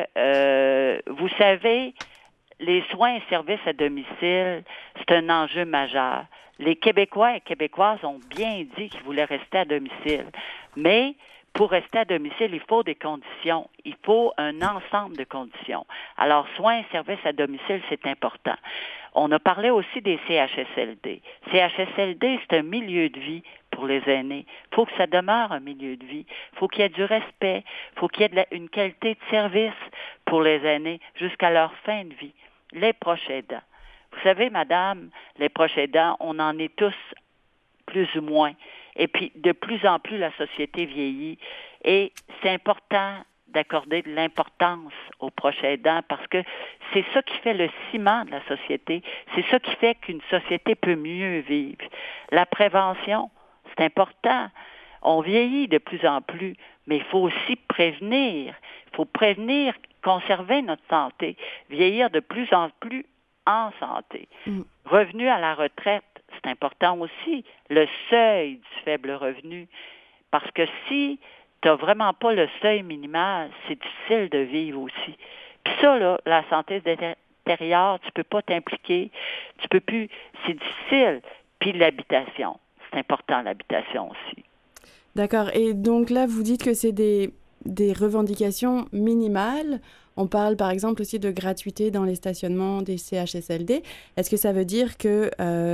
que, vous savez, les soins et services à domicile, c'est un enjeu majeur. Les Québécois et Québécoises ont bien dit qu'ils voulaient rester à domicile, mais pour rester à domicile, il faut des conditions. Il faut un ensemble de conditions. Alors, soins et services à domicile, c'est important. On a parlé aussi des CHSLD. CHSLD, c'est un milieu de vie pour les aînés. Il faut que ça demeure un milieu de vie. Il faut qu'il y ait du respect. Il faut qu'il y ait une qualité de service pour les aînés jusqu'à leur fin de vie. Les proches aidants. Vous savez, madame, les proches aidants, on en est tous plus ou moins. Et puis, de plus en plus, la société vieillit. Et c'est important d'accorder de l'importance aux proches aidants parce que c'est ça qui fait le ciment de la société. C'est ça qui fait qu'une société peut mieux vivre. La prévention, c'est important. On vieillit de plus en plus, mais il faut aussi prévenir. Il faut prévenir, conserver notre santé, vieillir de plus en plus en santé. Revenu à la retraite, c'est important aussi, le seuil du faible revenu. Parce que si tu n'as vraiment pas le seuil minimal, c'est difficile de vivre aussi. Puis ça, là, la santé intérieure, tu peux pas t'impliquer, tu peux plus, c'est difficile. Puis l'habitation, c'est important l'habitation aussi. D'accord. Et donc là, vous dites que c'est des revendications minimales. On parle par exemple aussi de gratuité dans les stationnements des CHSLD. Est-ce que ça veut dire que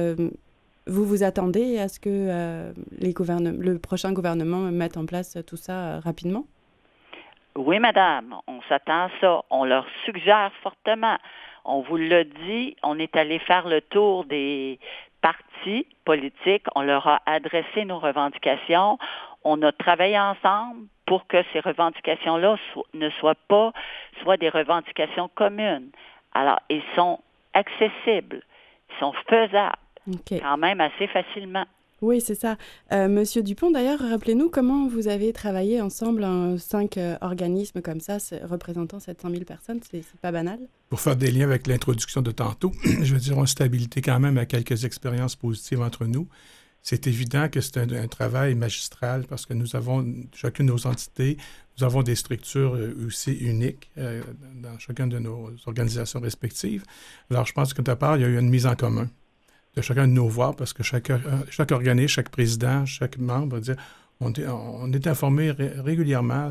vous vous attendez à ce que le prochain gouvernement mette en place tout ça rapidement? Oui, madame, on s'attend à ça. On leur suggère fortement. On vous l'a dit, on est allé faire le tour des partis politiques. On leur a adressé nos revendications. On a travaillé ensemble pour que ces revendications-là ne soient pas des revendications communes. Alors, ils sont accessibles, ils sont faisables, quand même assez facilement. Oui, c'est ça. Monsieur Dupont, d'ailleurs, rappelez-nous comment vous avez travaillé ensemble, 5 organismes comme ça, représentant 700 000 personnes, c'est pas banal? Pour faire des liens avec l'introduction de tantôt, je veux dire, on stabilité quand même à quelques expériences positives entre nous. C'est évident que c'est un travail magistral parce que nous avons, chacune de nos entités, nous avons des structures aussi uniques dans chacune de nos organisations respectives. Alors, je pense que de part, il y a eu une mise en commun de chacun de nos voix parce que chaque organisme, chaque président, chaque membre, dire, on est informé régulièrement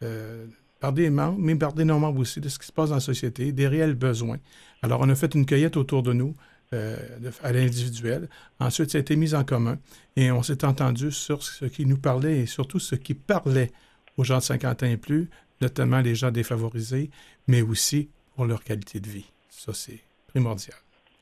par des membres, mais par des non-membres aussi, de ce qui se passe dans la société, des réels besoins. Alors, on a fait une cueillette autour de nous, à l'individuel. Ensuite, ça a été mis en commun et on s'est entendu sur ce qui nous parlait et surtout ce qui parlait aux gens de 50 ans et plus, notamment les gens défavorisés, mais aussi pour leur qualité de vie. Ça, c'est primordial.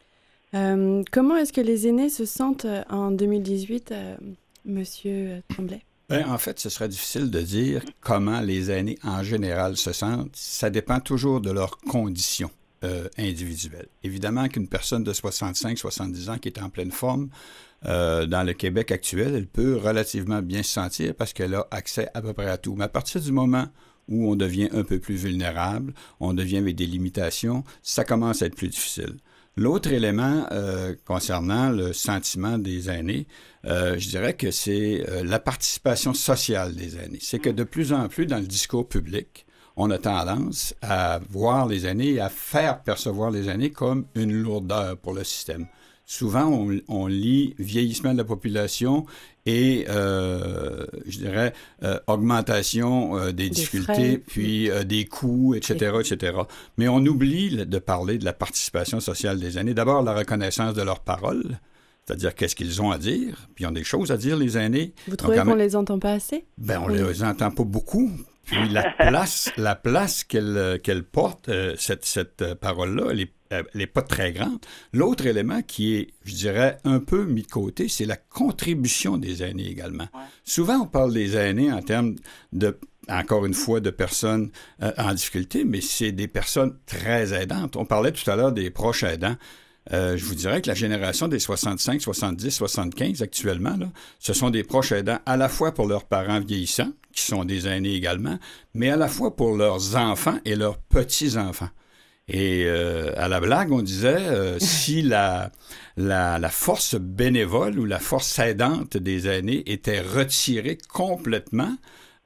Comment est-ce que les aînés se sentent en 2018, Monsieur Tremblay? En fait, ce serait difficile de dire comment les aînés en général se sentent. Ça dépend toujours de leurs conditions individuelle. Évidemment qu'une personne de 65-70 ans qui est en pleine forme, dans le Québec actuel, elle peut relativement bien se sentir parce qu'elle a accès à peu près à tout. Mais à partir du moment où on devient un peu plus vulnérable, on devient avec des limitations, ça commence à être plus difficile. L'autre élément concernant le sentiment des aînés, je dirais que c'est la participation sociale des aînés. C'est que de plus en plus dans le discours public, on a tendance à voir les aînés et à faire percevoir les aînés comme une lourdeur pour le système. Souvent, on lit vieillissement de la population et, je dirais, augmentation des difficultés, frais, puis des coûts, etc., etc. Mais on oublie de parler de la participation sociale des aînés. D'abord, la reconnaissance de leurs paroles, c'est-à-dire qu'est-ce qu'ils ont à dire, puis ils ont des choses à dire, les aînés. Vous trouvez qu'on les entend pas assez? Ben, on les entend pas beaucoup. Puis la place qu'elle porte, cette parole-là, elle n'est pas très grande. L'autre élément qui est, je dirais, un peu mis de côté, c'est la contribution des aînés également. Ouais. Souvent, on parle des aînés en termes de, encore une fois, de personnes en difficulté, mais c'est des personnes très aidantes. On parlait tout à l'heure des proches aidants. Je vous dirais que la génération des 65, 70, 75 actuellement, là, ce sont des proches aidants à la fois pour leurs parents vieillissants, qui sont des aînés également, mais à la fois pour leurs enfants et leurs petits-enfants. Et à la blague, on disait, si la force bénévole ou la force aidante des aînés était retirée complètement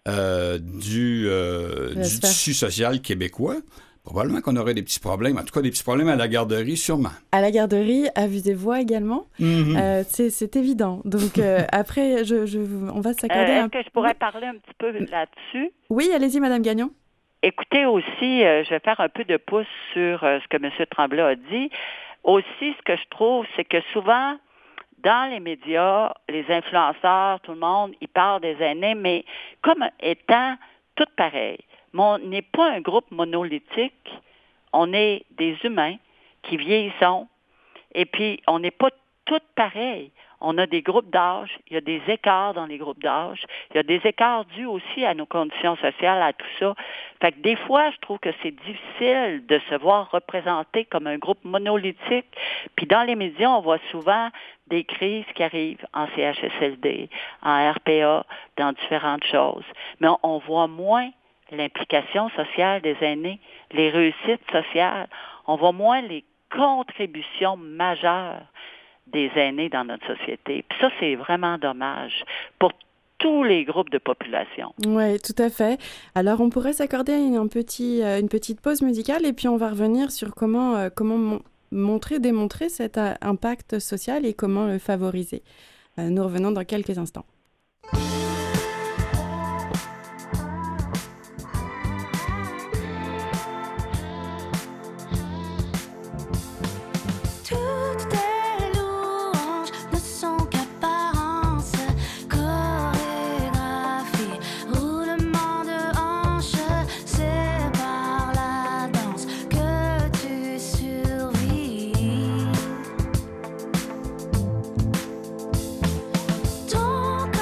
du tissu social québécois, probablement qu'on aurait des petits problèmes, en tout cas des petits problèmes à la garderie, sûrement. À la garderie, à Vue-des-Voix également, c'est évident. Donc après, on va s'accorder Est-ce que je pourrais parler un petit peu là-dessus? Oui, allez-y, Madame Gagnon. Écoutez aussi, je vais faire un peu de pouce sur ce que M. Tremblay a dit. Aussi, ce que je trouve, c'est que souvent, dans les médias, les influenceurs, tout le monde, ils parlent des aînés, mais comme étant tout pareil. Mais on n'est pas un groupe monolithique. On est des humains qui vieillissons. Et puis, on n'est pas tous pareils. On a des groupes d'âge. Il y a des écarts dans les groupes d'âge. Il y a des écarts dus aussi à nos conditions sociales, à tout ça. Fait que des fois, je trouve que c'est difficile de se voir représenté comme un groupe monolithique. Puis dans les médias, on voit souvent des crises qui arrivent en CHSLD, en RPA, dans différentes choses. Mais on voit moins l'implication sociale des aînés, les réussites sociales. On voit moins les contributions majeures des aînés dans notre société. Puis ça, c'est vraiment dommage pour tous les groupes de population. Oui, tout à fait. Alors, on pourrait s'accorder une petite pause musicale et puis on va revenir sur comment démontrer cet impact social et comment le favoriser. Nous revenons dans quelques instants. Ton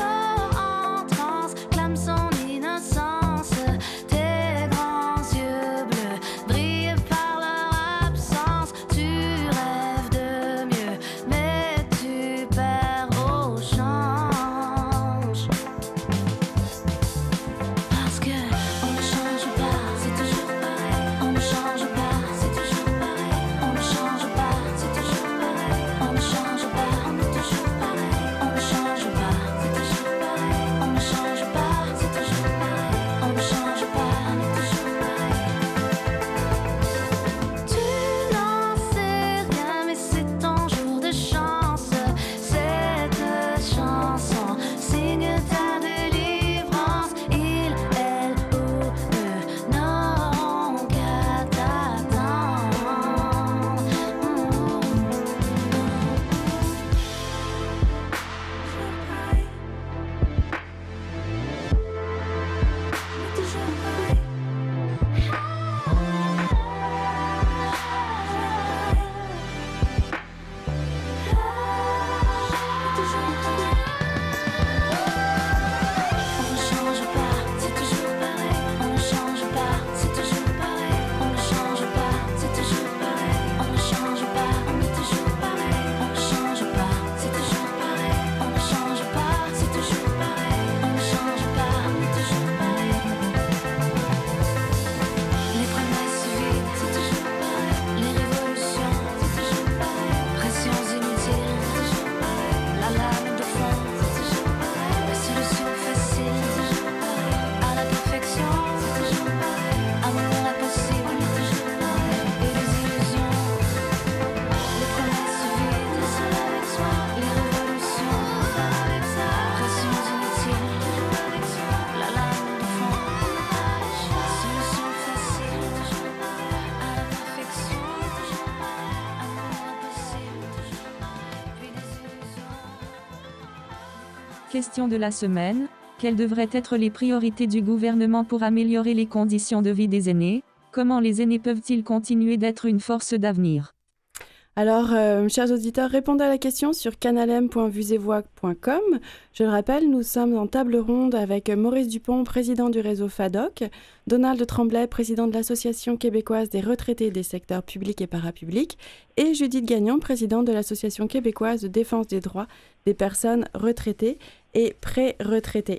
Question de la semaine. Quelles devraient être les priorités du gouvernement pour améliorer les conditions de vie des aînés? Comment les aînés peuvent-ils continuer d'être une force d'avenir? Alors, chers auditeurs, répondez à la question sur canalem.vusevoix.com. Je le rappelle, nous sommes en table ronde avec Maurice Dupont, président du réseau FADOC, Donald Tremblay, président de l'Association québécoise des retraités des secteurs publics et parapublics, et Judith Gagnon, présidente de l'Association québécoise de défense des droits des personnes retraitées et pré-retraitées.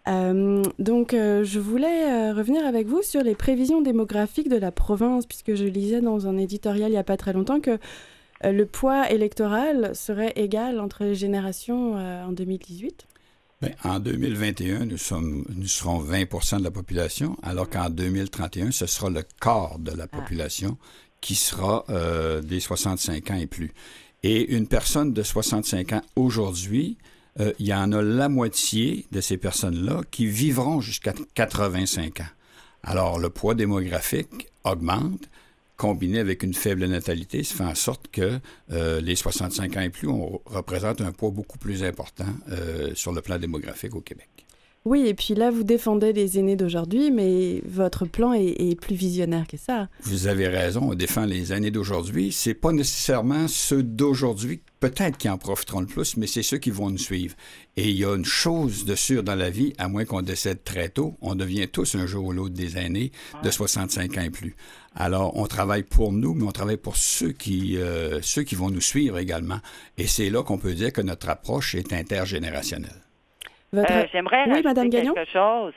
Je voulais revenir avec vous sur les prévisions démographiques de la province, puisque je lisais dans un éditorial il n'y a pas très longtemps que le poids électoral serait égal entre les générations en 2018. Bien, en 2021, nous serons 20 % de la population, alors qu'en 2031, ce sera le quart de la population qui sera des 65 ans et plus. Et une personne de 65 ans aujourd'hui, il y en a la moitié de ces personnes-là qui vivront jusqu'à 85 ans. Alors, le poids démographique augmente, combiné avec une faible natalité, ça fait en sorte que les 65 ans et plus représentent un poids beaucoup plus important sur le plan démographique au Québec. Oui, et puis là, vous défendez les aînés d'aujourd'hui, mais votre plan est plus visionnaire que ça. Vous avez raison, on défend les aînés d'aujourd'hui. C'est pas nécessairement ceux d'aujourd'hui, peut-être qui en profiteront le plus, mais c'est ceux qui vont nous suivre. Et il y a une chose de sûre dans la vie, à moins qu'on décède très tôt, on devient tous un jour ou l'autre des aînés de 65 ans et plus. Alors, on travaille pour nous, mais on travaille pour ceux qui vont nous suivre également. Et c'est là qu'on peut dire que notre approche est intergénérationnelle. J'aimerais rajouter quelque chose.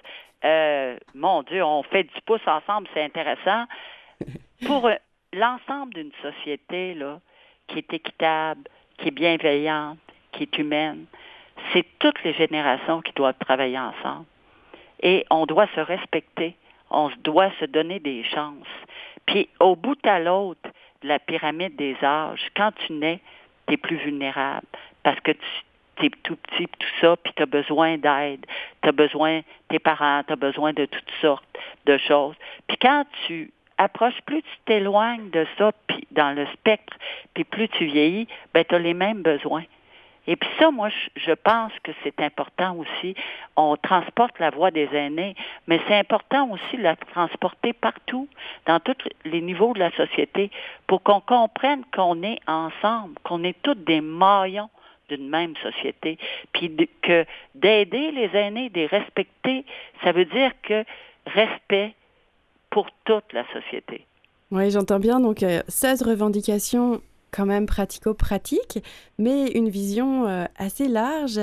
Mon Dieu, on fait du pouce ensemble, c'est intéressant. Pour l'ensemble d'une société là, qui est équitable, qui est bienveillante, qui est humaine, c'est toutes les générations qui doivent travailler ensemble. Et on doit se respecter, on doit se donner des chances. Puis au bout à l'autre de la pyramide des âges, quand tu nais, tu es plus vulnérable parce que tu es tout petit, tout ça, puis tu as besoin d'aide, tu as besoin, tes parents, tu as besoin de toutes sortes de choses. Puis quand tu approches, plus tu t'éloignes de ça, puis dans le spectre, puis plus tu vieillis, ben tu as les mêmes besoins. Et puis ça, moi, je pense que c'est important aussi. On transporte la voix des aînés, mais c'est important aussi de la transporter partout, dans tous les niveaux de la société, pour qu'on comprenne qu'on est ensemble, qu'on est tous des maillons d'une même société, puis que d'aider les aînés, de les respecter, ça veut dire que respect pour toute la société. Oui, j'entends bien. Donc, 16 revendications quand même pratico-pratiques, mais une vision assez large,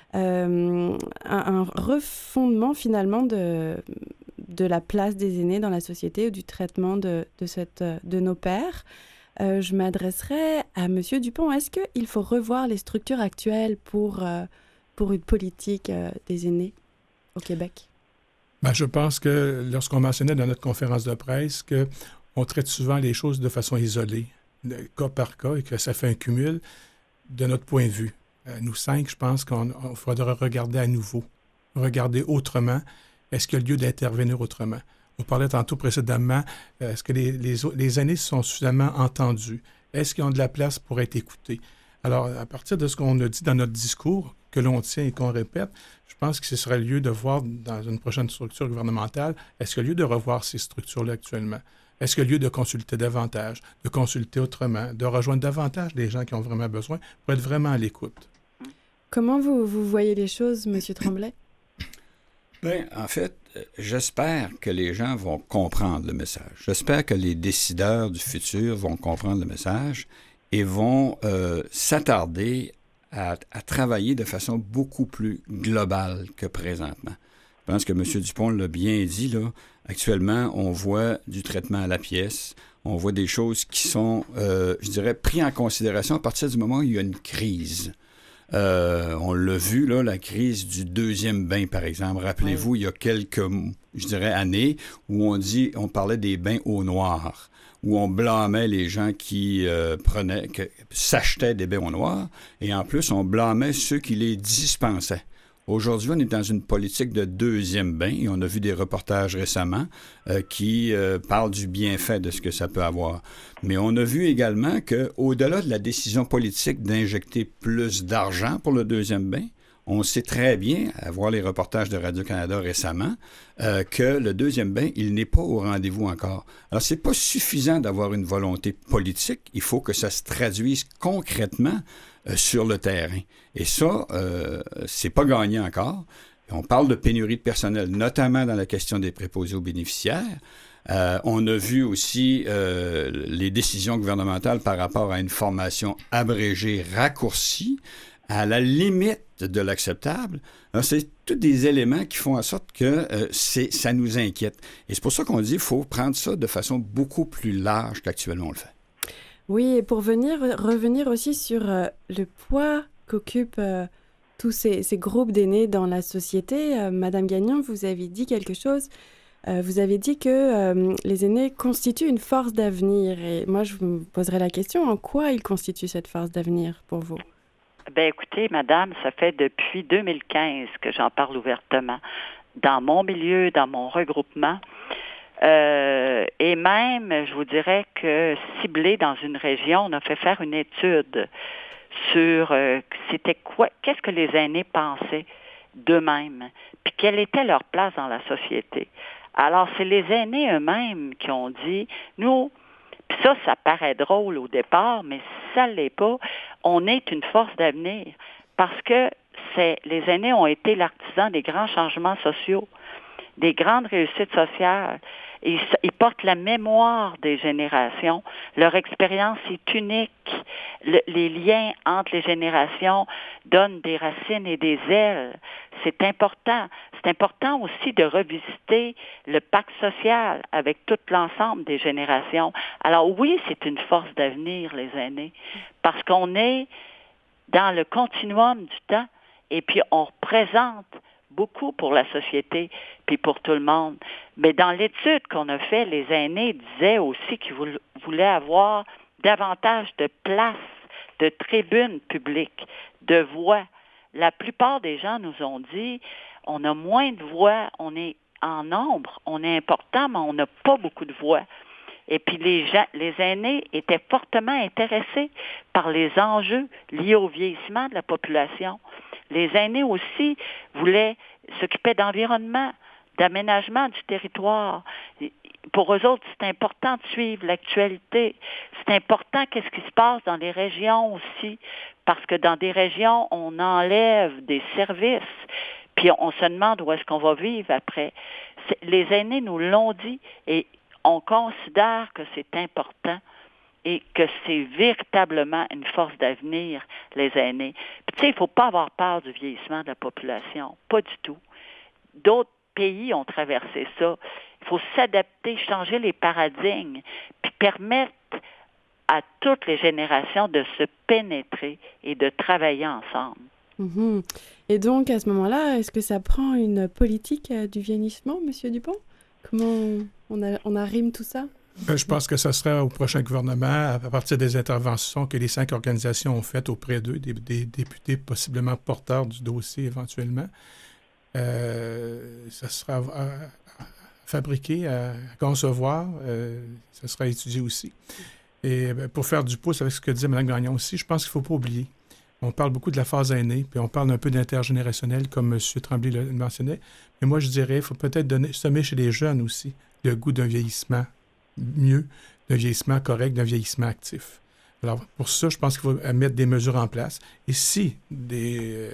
un refondement finalement de la place des aînés dans la société ou du traitement de nos pères. Je m'adresserai à M. Dupont. Est-ce qu'il faut revoir les structures actuelles pour une politique des aînés au Québec? Ben, je pense que lorsqu'on mentionnait dans notre conférence de presse qu'on traite souvent les choses de façon isolée, cas par cas, et que ça fait un cumul de notre point de vue. Nous 5, je pense qu'on faudra regarder à nouveau, regarder autrement. Est-ce qu'il y a lieu d'intervenir autrement? On parlait tantôt précédemment, est-ce que les aînés sont suffisamment entendus? Est-ce qu'ils ont de la place pour être écoutés? Alors, à partir de ce qu'on a dit dans notre discours, que l'on tient et qu'on répète, je pense que ce serait lieu de voir dans une prochaine structure gouvernementale, est-ce qu'il y a lieu de revoir ces structures-là actuellement? Est-ce qu'il y a lieu de consulter davantage, de consulter autrement, de rejoindre davantage les gens qui ont vraiment besoin pour être vraiment à l'écoute? Comment vous voyez les choses, M. Tremblay? Bien, en fait, j'espère que les gens vont comprendre le message. J'espère que les décideurs du futur vont comprendre le message et vont s'attarder à travailler de façon beaucoup plus globale que présentement. Je pense que M. Dupont l'a bien dit, là. Actuellement, on voit du traitement à la pièce, on voit des choses qui sont, je dirais, prises en considération à partir du moment où il y a une crise. On l'a vu, là, la crise du deuxième bain, par exemple. Rappelez-vous, il y a quelques je dirais, années où on parlait des bains au noir, où on blâmait les gens qui s'achetaient des bains au noir, et en plus, on blâmait ceux qui les dispensaient. Aujourd'hui, on est dans une politique de deuxième bain et on a vu des reportages récemment qui parlent du bienfait de ce que ça peut avoir. Mais on a vu également qu'au-delà de la décision politique d'injecter plus d'argent pour le deuxième bain, on sait très bien, à voir les reportages de Radio-Canada récemment, que le deuxième bain, il n'est pas au rendez-vous encore. Alors, c'est pas suffisant d'avoir une volonté politique. Il faut que ça se traduise concrètement sur le terrain. Et ça, c'est pas gagné encore. On parle de pénurie de personnel, notamment dans la question des préposés aux bénéficiaires. On a vu aussi les décisions gouvernementales par rapport à une formation abrégée, raccourcie, à la limite de l'acceptable. Alors, c'est tous des éléments qui font en sorte que ça nous inquiète. Et c'est pour ça qu'on dit qu'il faut prendre ça de façon beaucoup plus large qu'actuellement on le fait. Oui, et pour revenir aussi sur le poids qu'occupent tous ces groupes d'aînés dans la société, Madame Gagnon, vous avez dit quelque chose. Vous avez dit que les aînés constituent une force d'avenir. Et moi, je vous poserai la question, en quoi ils constituent cette force d'avenir pour vous? Ben écoutez, madame, ça fait depuis 2015 que j'en parle ouvertement. Dans mon milieu, dans mon regroupement, et même, je vous dirais que ciblé dans une région, on a fait faire une étude sur qu'est-ce que les aînés pensaient d'eux-mêmes, puis quelle était leur place dans la société. Alors, c'est les aînés eux-mêmes qui ont dit, nous, puis ça paraît drôle au départ, mais ça ne l'est pas, on est une force d'avenir, parce que les aînés ont été l'artisan des grands changements sociaux, des grandes réussites sociales. Ils portent la mémoire des générations. Leur expérience est unique. Les liens entre les générations donnent des racines et des ailes. C'est important. C'est important aussi de revisiter le pacte social avec tout l'ensemble des générations. Alors oui, c'est une force d'avenir, les aînés, parce qu'on est dans le continuum du temps et puis on représente beaucoup pour la société, puis pour tout le monde. Mais dans l'étude qu'on a fait, les aînés disaient aussi qu'ils voulaient avoir davantage de place, de tribunes publiques, de voix. La plupart des gens nous ont dit, on a moins de voix, on est en nombre, on est important, mais on n'a pas beaucoup de voix. Et puis les aînés étaient fortement intéressés par les enjeux liés au vieillissement de la population. Les aînés aussi voulaient s'occuper d'environnement, d'aménagement du territoire. Pour eux autres, c'est important de suivre l'actualité. C'est important qu'est-ce qui se passe dans les régions aussi, parce que dans des régions, on enlève des services, puis on se demande où est-ce qu'on va vivre après. Les aînés nous l'ont dit et on considère que c'est important et que c'est véritablement une force d'avenir, les aînés. Puis tu sais, il ne faut pas avoir peur du vieillissement de la population, pas du tout. D'autres pays ont traversé ça. Il faut s'adapter, changer les paradigmes, puis permettre à toutes les générations de se pénétrer et de travailler ensemble. Mm-hmm. Et donc, à ce moment-là, est-ce que ça prend une politique du vieillissement, M. Dupont? Comment on arrime tout ça? Je pense que ce sera au prochain gouvernement, à partir des interventions que les 5 organisations ont faites auprès d'eux, des députés possiblement porteurs du dossier éventuellement. Ça sera à fabriquer, à concevoir, ça sera étudié aussi. Et pour faire du pouce avec ce que disait Mme Gagnon aussi, je pense qu'il ne faut pas oublier. On parle beaucoup de la phase aînée, puis on parle un peu d'intergénérationnel, comme M. Tremblay le mentionnait. Mais moi, je dirais qu'il faut peut-être semer chez les jeunes aussi le goût d'un vieillissement mieux, d'un vieillissement correct, d'un vieillissement actif. Alors, pour ça, je pense qu'il faut mettre des mesures en place. Et si des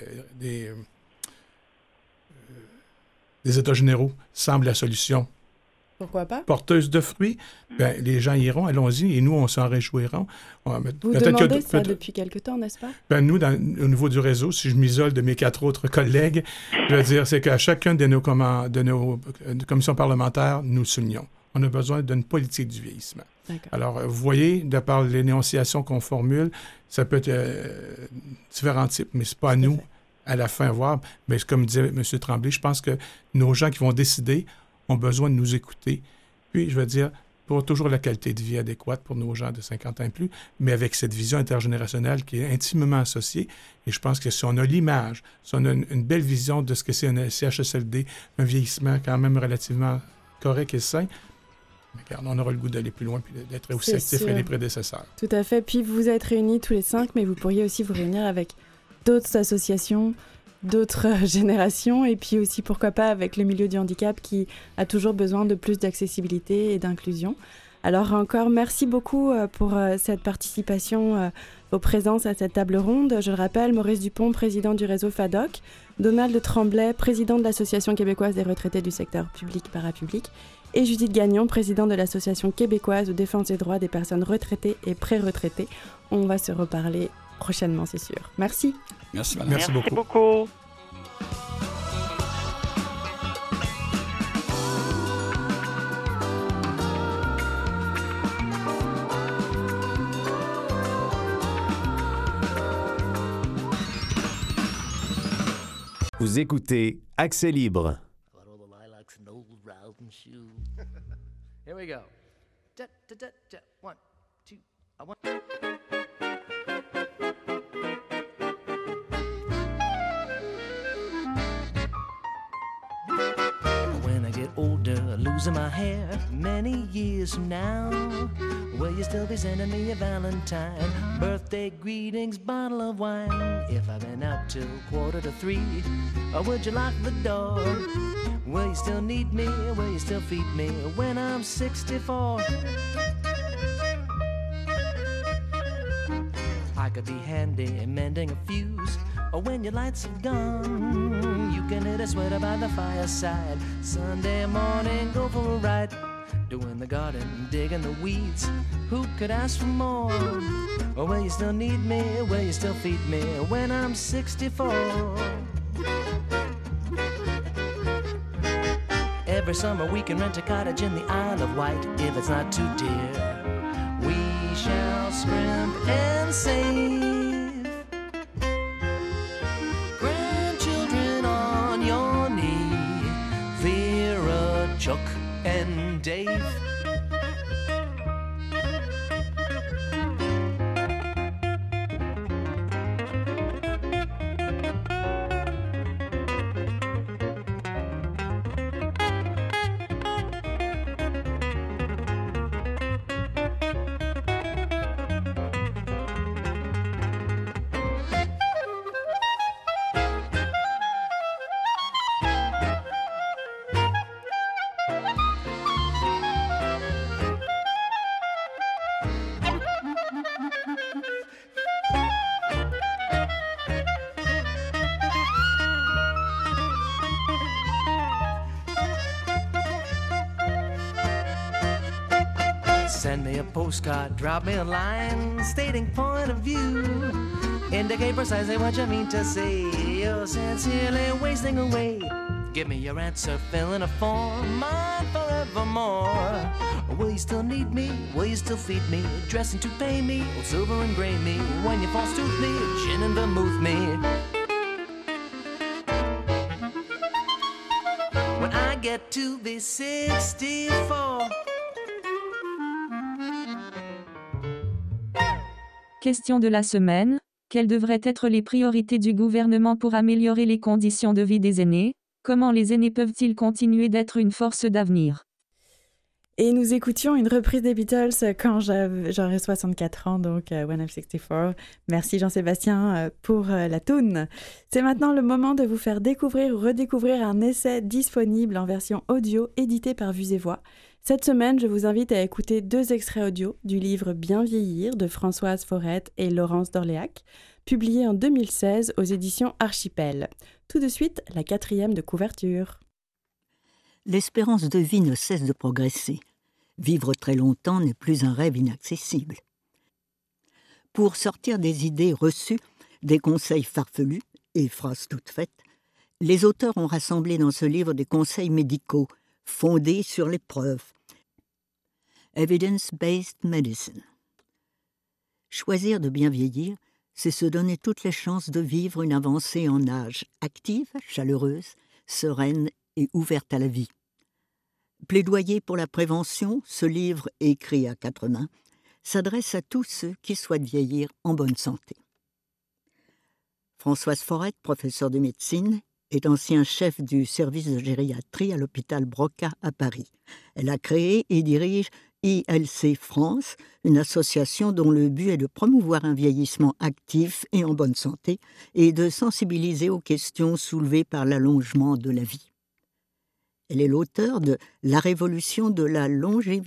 états généraux semblent la solution, pourquoi pas? Porteuse de fruits, ben, les gens iront, allons-y, et nous, on s'en réjouira. Vous demandez ça depuis quelque temps, n'est-ce pas? Ben, nous, au niveau du réseau, si je m'isole de mes 4 autres collègues, je veux dire, c'est qu'à chacun de nos commissions parlementaires, nous soulignons. On a besoin d'une politique du vieillissement. D'accord. Alors, vous voyez, de par l'énonciation qu'on formule, ça peut être différents types, mais ce n'est pas à nous, à la fin, voir. Mais comme disait M. Tremblay, je pense que nos gens qui vont décider ont besoin de nous écouter. Puis, je veux dire, pour toujours la qualité de vie adéquate pour nos gens de 50 ans et plus, mais avec cette vision intergénérationnelle qui est intimement associée. Et je pense que si on a l'image, si on a une belle vision de ce que c'est un CHSLD, un vieillissement quand même relativement correct et sain, regarde, on aura le goût d'aller plus loin et d'être aussi actifs que les prédécesseurs. Tout à fait. Puis vous êtes réunis tous les 5, mais vous pourriez aussi vous réunir avec d'autres associations, d'autres générations, et puis aussi, pourquoi pas, avec le milieu du handicap qui a toujours besoin de plus d'accessibilité et d'inclusion. Alors encore, merci beaucoup pour cette participation, vos présences à cette table ronde. Je le rappelle, Maurice Dupont, président du réseau FADOC, Donald Tremblay, président de l'Association québécoise des retraités du secteur public-parapublic, et Judith Gagnon, présidente de l'Association québécoise de défense des droits des personnes retraitées et pré-retraitées. On va se reparler prochainement, c'est sûr. Merci. Merci, madame. Merci beaucoup. Vous écoutez Accès libre. Here we go. One, two, one. When I get older, losing my hair many years from now, will you still be sending me a Valentine, birthday greetings, bottle of wine? If I've been out till 2:45, or would you lock the door? Will you still need me? Will you still feed me when I'm 64? I could be handy mending a fuse, or when your lights have gone, you can hit a sweater by the fireside. Sunday morning, go for a ride, doing the garden, digging the weeds. Who could ask for more? Or will you still need me? Will you still feed me when I'm 64? Every summer we can rent a cottage in the Isle of Wight if it's not too dear. We shall scrimp and save. Grandchildren on your knee, Vera, Chuck, and Dave. Send me a postcard, drop me a line, stating point of view. Indicate precisely what you mean to say. You're sincerely wasting away. Give me your answer, fill in a form, mine forevermore. Will you still need me? Will you still feed me? Dressing to pay me, old silver and gray me. When you false tooth me, gin and vermouth me. When I get to be 64. Question de la semaine. Quelles devraient être les priorités du gouvernement pour améliorer les conditions de vie des aînés? Comment les aînés peuvent-ils continuer d'être une force d'avenir? Et nous écoutions une reprise des Beatles quand j'aurais 64 ans, donc When I'm 64. Merci Jean-Sébastien pour la toune. C'est maintenant le moment de vous faire découvrir ou redécouvrir un essai disponible en version audio édité par Vues et Voix. Cette semaine, je vous invite à écouter 2 extraits audio du livre Bien vieillir de Françoise Forrette et Laurence d'Orléac, publié en 2016 aux éditions Archipel. Tout de suite, la 4e de couverture. L'espérance de vie ne cesse de progresser. Vivre très longtemps n'est plus un rêve inaccessible. Pour sortir des idées reçues, des conseils farfelus et phrases toutes faites, les auteurs ont rassemblé dans ce livre des conseils médicaux fondés sur les preuves. Evidence-based medicine. Choisir de bien vieillir, c'est se donner toutes les chances de vivre une avancée en âge, active, chaleureuse, sereine et ouverte à la vie. Plaidoyer pour la prévention, ce livre écrit à 4 mains, s'adresse à tous ceux qui souhaitent vieillir en bonne santé. Françoise Forette, professeure de médecine, est ancien chef du service de gériatrie à l'hôpital Broca à Paris. Elle a créé et dirige ILC France, une association dont le but est de promouvoir un vieillissement actif et en bonne santé et de sensibiliser aux questions soulevées par l'allongement de la vie. Elle est l'auteure de « La révolution de la longévité »,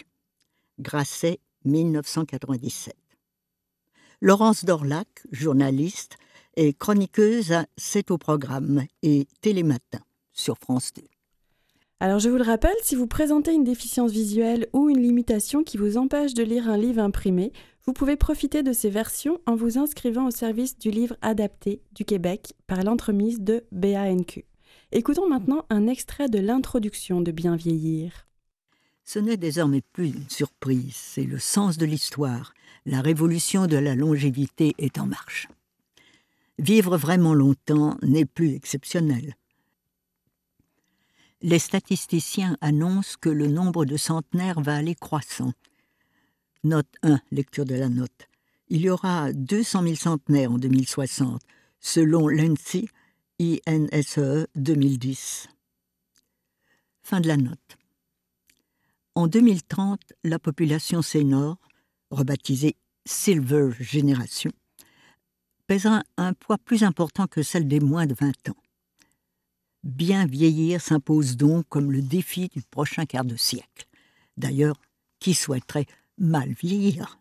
Grasset, 1997. Laurence Dorlac, journaliste, est chroniqueuse à C'est au programme et Télématin sur France 2. Alors je vous le rappelle, si vous présentez une déficience visuelle ou une limitation qui vous empêche de lire un livre imprimé, vous pouvez profiter de ces versions en vous inscrivant au service du livre adapté du Québec par l'entremise de BANQ. Écoutons maintenant un extrait de l'introduction de Bien vieillir. Ce n'est désormais plus une surprise, c'est le sens de l'histoire. La révolution de la longévité est en marche. Vivre vraiment longtemps n'est plus exceptionnel. Les statisticiens annoncent que le nombre de centenaires va aller croissant. Note 1, lecture de la note. Il y aura 200 000 centenaires en 2060, selon l'INSEE, INSEE 2010. Fin de la note. En 2030, la population senior, rebaptisée Silver Generation, pèsera un poids plus important que celle des moins de 20 ans. Bien vieillir s'impose donc comme le défi du prochain quart de siècle. D'ailleurs, qui souhaiterait mal vieillir?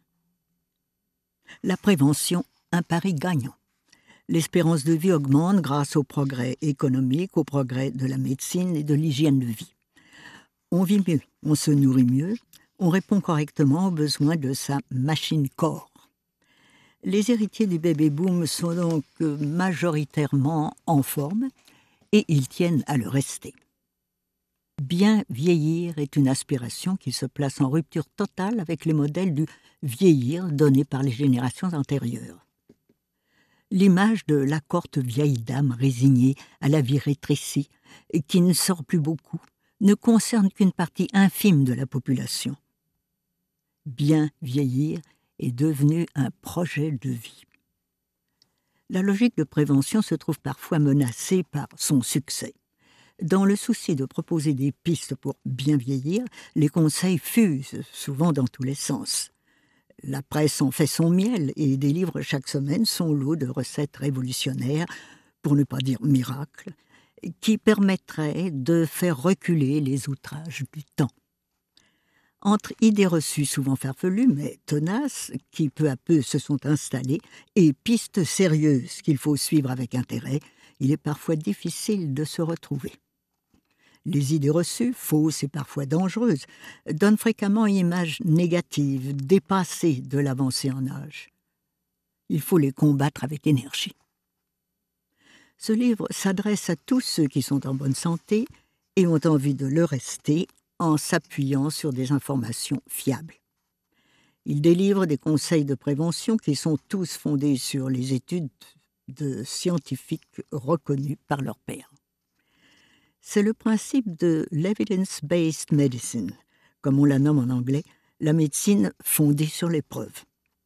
La prévention, un pari gagnant. L'espérance de vie augmente grâce au progrès économique, au progrès de la médecine et de l'hygiène de vie. On vit mieux, on se nourrit mieux, on répond correctement aux besoins de sa machine corps. Les héritiers du baby-boom sont donc majoritairement en forme et ils tiennent à le rester. Bien vieillir est une aspiration qui se place en rupture totale avec les modèles du vieillir donnés par les générations antérieures. L'image de la courte vieille dame résignée à la vie rétrécie, qui ne sort plus beaucoup, ne concerne qu'une partie infime de la population. Bien vieillir est devenu un projet de vie. La logique de prévention se trouve parfois menacée par son succès. Dans le souci de proposer des pistes pour bien vieillir, les conseils fusent, souvent dans tous les sens. La presse en fait son miel et délivre chaque semaine son lot de recettes révolutionnaires, pour ne pas dire miracles, qui permettraient de faire reculer les outrages du temps. Entre idées reçues souvent farfelues mais tenaces, qui peu à peu se sont installées, et pistes sérieuses qu'il faut suivre avec intérêt, il est parfois difficile de se retrouver. Les idées reçues, fausses et parfois dangereuses, donnent fréquemment une image négative, dépassée de l'avancée en âge. Il faut les combattre avec énergie. Ce livre s'adresse à tous ceux qui sont en bonne santé et ont envie de le rester en s'appuyant sur des informations fiables. Il délivre des conseils de prévention qui sont tous fondés sur les études de scientifiques reconnus par leurs pairs. C'est le principe de l'evidence-based medicine, comme on la nomme en anglais, la médecine fondée sur les preuves.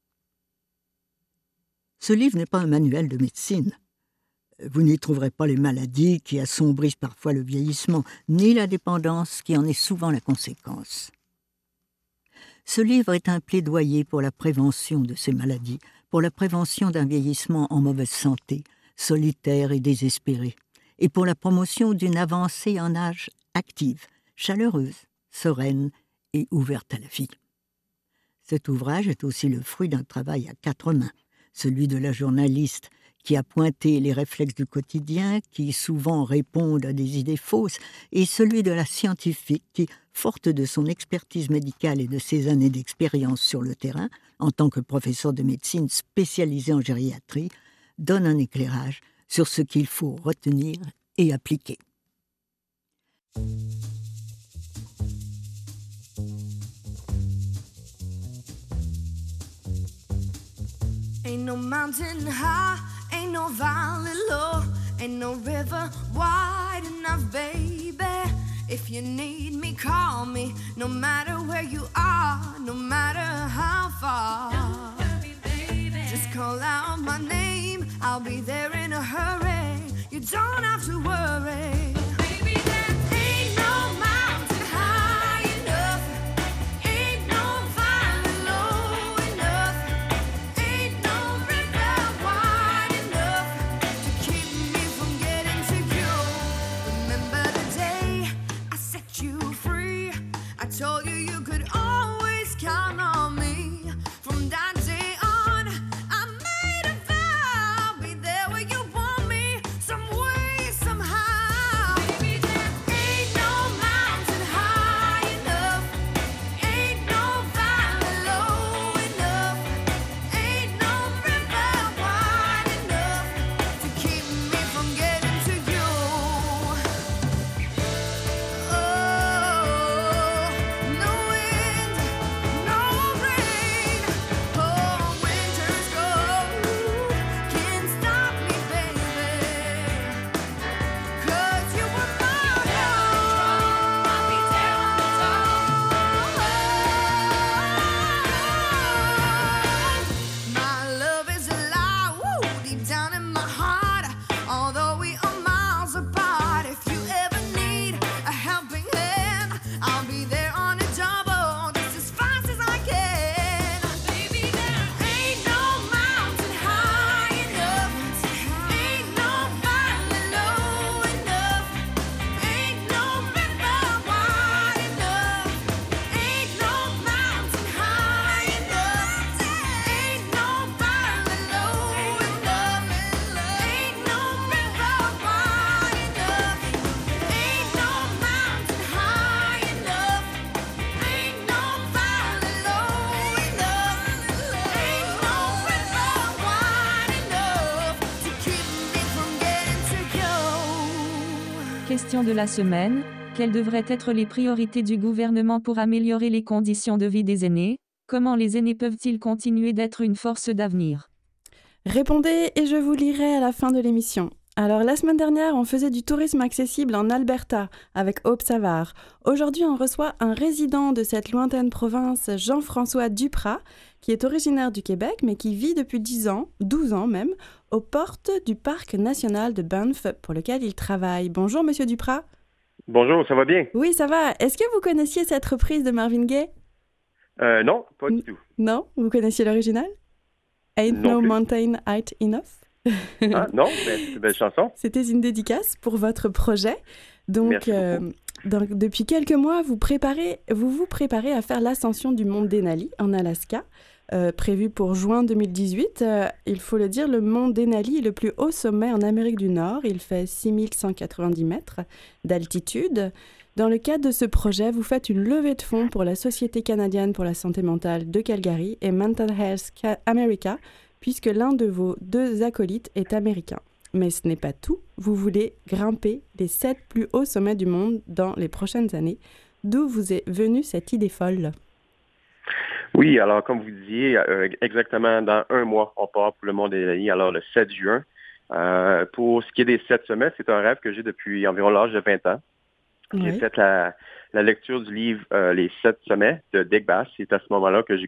Ce livre n'est pas un manuel de médecine. Vous n'y trouverez pas les maladies qui assombrissent parfois le vieillissement, ni la dépendance qui en est souvent la conséquence. Ce livre est un plaidoyer pour la prévention de ces maladies, pour la prévention d'un vieillissement en mauvaise santé, solitaire et désespéré, et pour la promotion d'une avancée en âge active, chaleureuse, sereine et ouverte à la vie. Cet ouvrage est aussi le fruit d'un travail à 4 mains, celui de la journaliste qui a pointé les réflexes du quotidien, qui souvent répondent à des idées fausses, et celui de la scientifique qui, forte de son expertise médicale et de ses années d'expérience sur le terrain, en tant que professeur de médecine spécialisé en gériatrie, donne un éclairage sur ce qu'il faut retenir et appliquer. Ain't no mountain high, ain't no valley low, ain't no river wide enough, baby. If you need me, call me. No matter where you are, no matter how far. Don't worry, baby. Just call out my name. I'll be there in a hurry. You don't have to worry. Baby, there ain't no mountain high enough. Ain't no valley low enough. Ain't no river wide enough to keep me from getting to you. Remember the day I set you free? I told you you could always count on me. From that day on, I made a vow I'll be there where you want me, some way, somehow. Baby, there ain't no mountain high enough. Ain't no valley low enough. Ain't no river wide enough to keep me from getting to you. Oh, no wind, no rain. Oh, winter's cold can't stop me, baby. 'Cause you were my love. I'll be there on the top. My love is alive, woo, deep down in my heart. Although we are miles apart, if you ever need a helping hand, I'll be there on a double, just as fast as I can. Baby, there ain't no mountain high enough. Ain't no valley low enough. Ain't no river wide enough. Ain't no mountain high enough. Ain't no valley low enough. Ain't no river wide enough. Ain't no mountain high enough. Ain't no valley low enough. Ain't no river wide enough to keep me from getting to you. Question de la semaine. Quelles devraient être les priorités du gouvernement pour améliorer les conditions de vie des aînés? Comment les aînés peuvent-ils continuer d'être une force d'avenir? Répondez et je vous lirai à la fin de l'émission. Alors, la semaine dernière, on faisait du tourisme accessible en Alberta avec Aube Savard. Aujourd'hui, on reçoit un résident de cette lointaine province, Jean-François Duprat, qui est originaire du Québec, mais qui vit depuis 10 ans, 12 ans même, aux portes du Parc national de Banff, pour lequel il travaille. Bonjour, Monsieur Duprat. Bonjour, ça va bien? Oui, ça va. Est-ce que vous connaissiez cette reprise de Marvin Gaye? Non, pas du tout. Non? Vous connaissiez l'original? Ain't Non no plus. mountain high enough? Ah, non, mais c'est une belle chanson. C'était une dédicace pour votre projet. Donc, Merci donc, depuis quelques mois, vous vous préparez à faire l'ascension du mont Denali en Alaska, prévu pour juin 2018. Il faut le dire, le mont Denali est le plus haut sommet en Amérique du Nord. Il fait 6190 mètres d'altitude. Dans le cadre de ce projet, vous faites une levée de fonds pour la Société canadienne pour la santé mentale de Calgary et Mental Health America, puisque l'un de vos deux acolytes est américain. Mais ce n'est pas tout, vous voulez grimper les 7 plus hauts sommets du monde dans les prochaines années. D'où vous est venue cette idée folle? Oui, alors comme vous disiez, exactement dans un mois, on part pour le mont Denali, alors le 7 juin. Pour ce qui est des 7 sommets, c'est un rêve que j'ai depuis environ l'âge de 20 ans. J'ai fait la lecture du livre Les 7 sommets de Dick Bass. C'est à ce moment-là que j'ai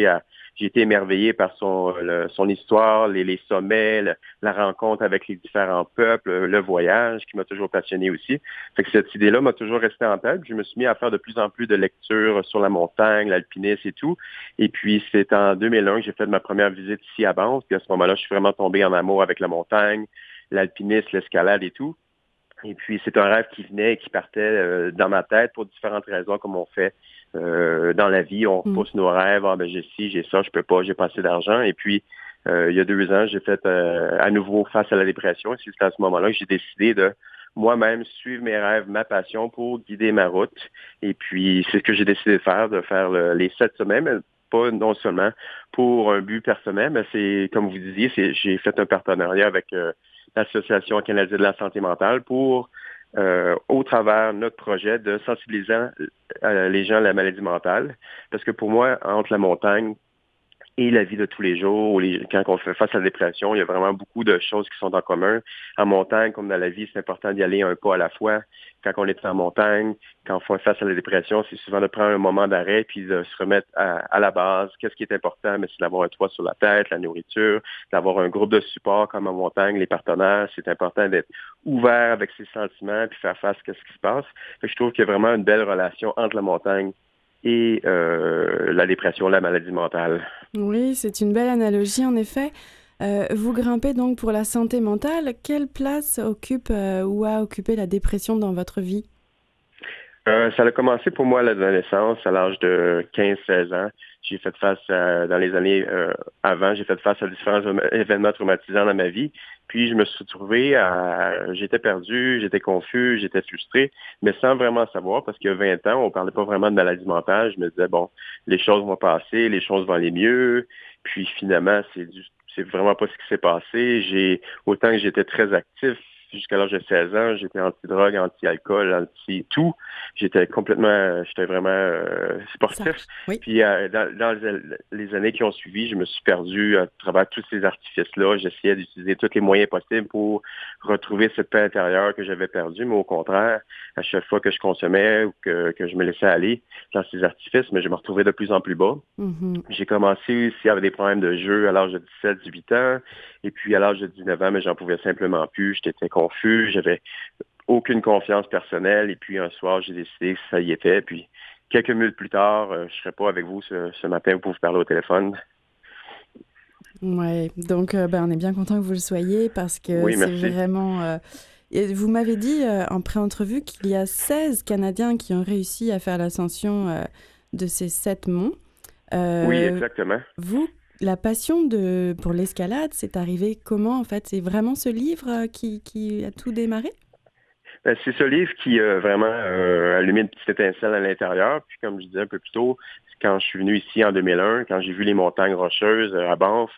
été émerveillé par son histoire, les sommets, la rencontre avec les différents peuples, le voyage qui m'a toujours passionné aussi. Fait que cette idée-là m'a toujours resté en tête. Je me suis mis à faire de plus en plus de lectures sur la montagne, l'alpinisme et tout. Et puis c'est en 2001 que j'ai fait ma première visite ici à Banff. Puis à ce moment-là, je suis vraiment tombé en amour avec la montagne, l'alpinisme, l'escalade et tout. Et puis, c'est un rêve qui venait et qui partait dans ma tête pour différentes raisons, comme on fait dans la vie. On repousse nos rêves. Ah, ben, j'ai ci, j'ai ça, je peux pas, j'ai pas assez d'argent. Et puis, il y a 2 ans, j'ai fait à nouveau face à la dépression. Et c'est à ce moment-là que j'ai décidé de moi-même suivre mes rêves, ma passion pour guider ma route. Et puis, c'est ce que j'ai décidé de faire les 7 sommets, mais pas non seulement pour un but personnel, mais c'est, comme vous disiez, j'ai fait un partenariat avec l'Association canadienne de la santé mentale pour, au travers de notre projet, de sensibiliser les gens à la maladie mentale. Parce que pour moi, entre la montagne et la vie de tous les jours. Quand on fait face à la dépression, il y a vraiment beaucoup de choses qui sont en commun. En montagne, comme dans la vie, c'est important d'y aller un pas à la fois. Quand on est en montagne, quand on fait face à la dépression, c'est souvent de prendre un moment d'arrêt puis de se remettre à la base. Qu'est-ce qui est important? Mais c'est d'avoir un toit sur la tête, la nourriture, d'avoir un groupe de support comme en montagne, les partenaires. C'est important d'être ouvert avec ses sentiments puis faire face à ce qui se passe. Je trouve qu'il y a vraiment une belle relation entre la montagne et la dépression, la maladie mentale. Oui, c'est une belle analogie en effet. Vous grimpez donc pour la santé mentale. Quelle place occupe ou a occupé la dépression dans votre vie? Ça a commencé pour moi à l'adolescence, à l'âge de 15-16 ans. J'ai fait face dans les années avant, j'ai fait face à différents événements traumatisants dans ma vie. Puis je me suis trouvé j'étais perdu, j'étais confus, j'étais frustré, mais sans vraiment savoir, parce qu'il y a 20 ans, on parlait pas vraiment de maladie mentale. Je me disais, bon, les choses vont passer, les choses vont aller mieux. Puis finalement, c'est vraiment pas ce qui s'est passé. Autant que j'étais très actif, jusqu'à l'âge de 16 ans, j'étais anti-drogue, anti-alcool, anti-tout. J'étais vraiment sportif. Oui. Puis dans les années qui ont suivi, je me suis perdu à travers tous ces artifices-là. J'essayais d'utiliser tous les moyens possibles pour retrouver cette paix intérieure que j'avais perdue, mais au contraire, à chaque fois que je consommais ou que je me laissais aller dans ces artifices, mais je me retrouvais de plus en plus bas. Mm-hmm. J'ai commencé aussi avec des problèmes de jeu à l'âge de 17-18 ans, et puis à l'âge de 19 ans, mais j'en pouvais simplement plus. J'étais confus, j'avais aucune confiance personnelle, et puis un soir, j'ai décidé que ça y était, puis quelques minutes plus tard, je ne serai pas avec vous ce matin pour vous parler au téléphone. Oui, donc on est bien content que vous le soyez, parce que oui, c'est vraiment... vous m'avez dit en pré-entrevue qu'il y a 16 Canadiens qui ont réussi à faire l'ascension de ces 7 monts. Oui, exactement. Vous, la passion pour l'escalade, c'est arrivé comment en fait? C'est vraiment ce livre qui a tout démarré? C'est ce livre qui a vraiment allumé une petite étincelle à l'intérieur. Puis comme je disais un peu plus tôt, quand je suis venu ici en 2001, quand j'ai vu les montagnes rocheuses à Banff,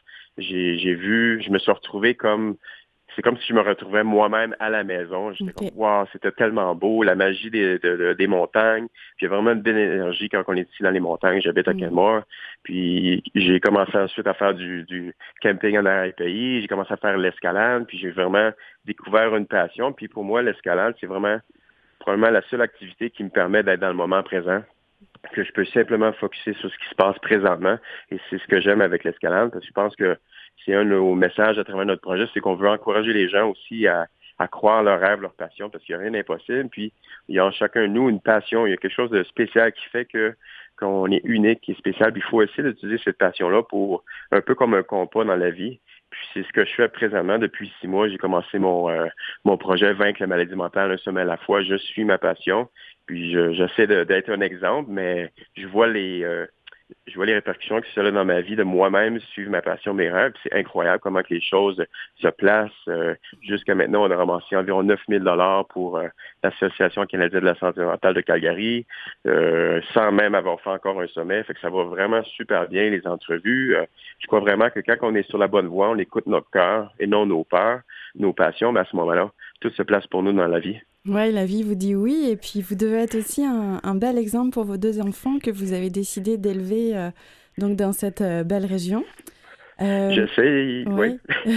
je me suis retrouvé c'est comme si je me retrouvais moi-même à la maison. J'étais comme, wow, c'était tellement beau, la magie des montagnes. Puis il y a vraiment une belle énergie quand on est ici dans les montagnes. J'habite à Kenmore. Puis j'ai commencé ensuite à faire du camping en arrière-pays. J'ai commencé à faire l'escalade. Puis j'ai vraiment découvert une passion. Puis pour moi, l'escalade, c'est probablement la seule activité qui me permet d'être dans le moment présent, que je peux simplement focusser sur ce qui se passe présentement. Et c'est ce que j'aime avec l'escalade, parce que je pense que c'est un de nos messages à travers notre projet, c'est qu'on veut encourager les gens aussi à croire leurs rêves, leurs passions, parce qu'il n'y a rien d'impossible. Puis, il y a en chacun de nous une passion. Il y a quelque chose de spécial qui fait qu'on est unique et spécial. Puis, il faut essayer d'utiliser cette passion-là pour un peu comme un compas dans la vie. Puis, c'est ce que je fais présentement. Depuis 6 mois, j'ai commencé mon projet Vaincre la maladie mentale un sommet à la fois. Je suis ma passion. Puis, j'essaie d'être un exemple, mais je vois les répercussions que ça a dans ma vie de moi-même, suivre ma passion, mes rêves. C'est incroyable comment que les choses se placent. Jusqu'à maintenant, on a ramassé environ 9 000 $ pour l'Association canadienne de la santé mentale de Calgary, sans même avoir fait encore un sommet. Fait que ça va vraiment super bien, les entrevues. Je crois vraiment que quand on est sur la bonne voie, on écoute notre cœur et non nos peurs, nos passions, mais à ce moment-là, tout se place pour nous dans la vie. Oui, la vie vous dit oui, et puis vous devez être aussi un bel exemple pour vos 2 enfants que vous avez décidé d'élever donc dans cette belle région. J'essaie, oui.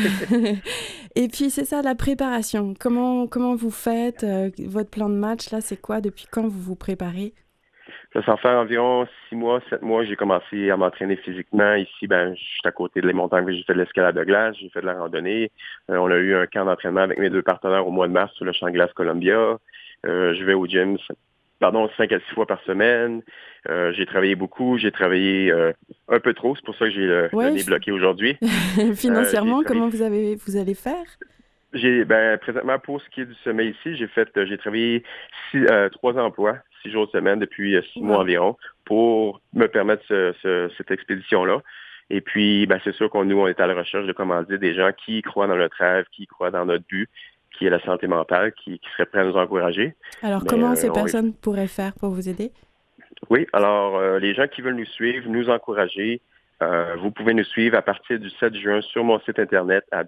Et puis c'est ça, la préparation. Comment vous faites votre plan de match, là, c'est quoi? Depuis quand vous vous préparez? Ça fait environ 6 mois, 7 mois, j'ai commencé à m'entraîner physiquement. Ici, je suis à côté de les montagnes, j'ai fait de l'escalade de glace, j'ai fait de la randonnée. On a eu un camp d'entraînement avec mes 2 partenaires au mois de mars sur le champ de glace Columbia. Je vais au gym 5 à 6 fois par semaine. J'ai travaillé beaucoup, j'ai travaillé un peu trop, c'est pour ça que j'ai le nez bloqué aujourd'hui. Financièrement, comment vous allez faire? Présentement, pour ce qui est du sommet ici, j'ai travaillé 3 emplois, 6 jours de semaine depuis 6 mois environ, pour me permettre cette expédition-là. Et puis, c'est sûr on est à la recherche de commander des gens qui croient dans notre rêve, qui croient dans notre but, qui est la santé mentale, qui seraient prêts à nous encourager. Alors, comment ces personnes pourraient faire pour vous aider? Oui, alors, les gens qui veulent nous suivre, nous encourager, vous pouvez nous suivre à partir du 7 juin sur mon site internet à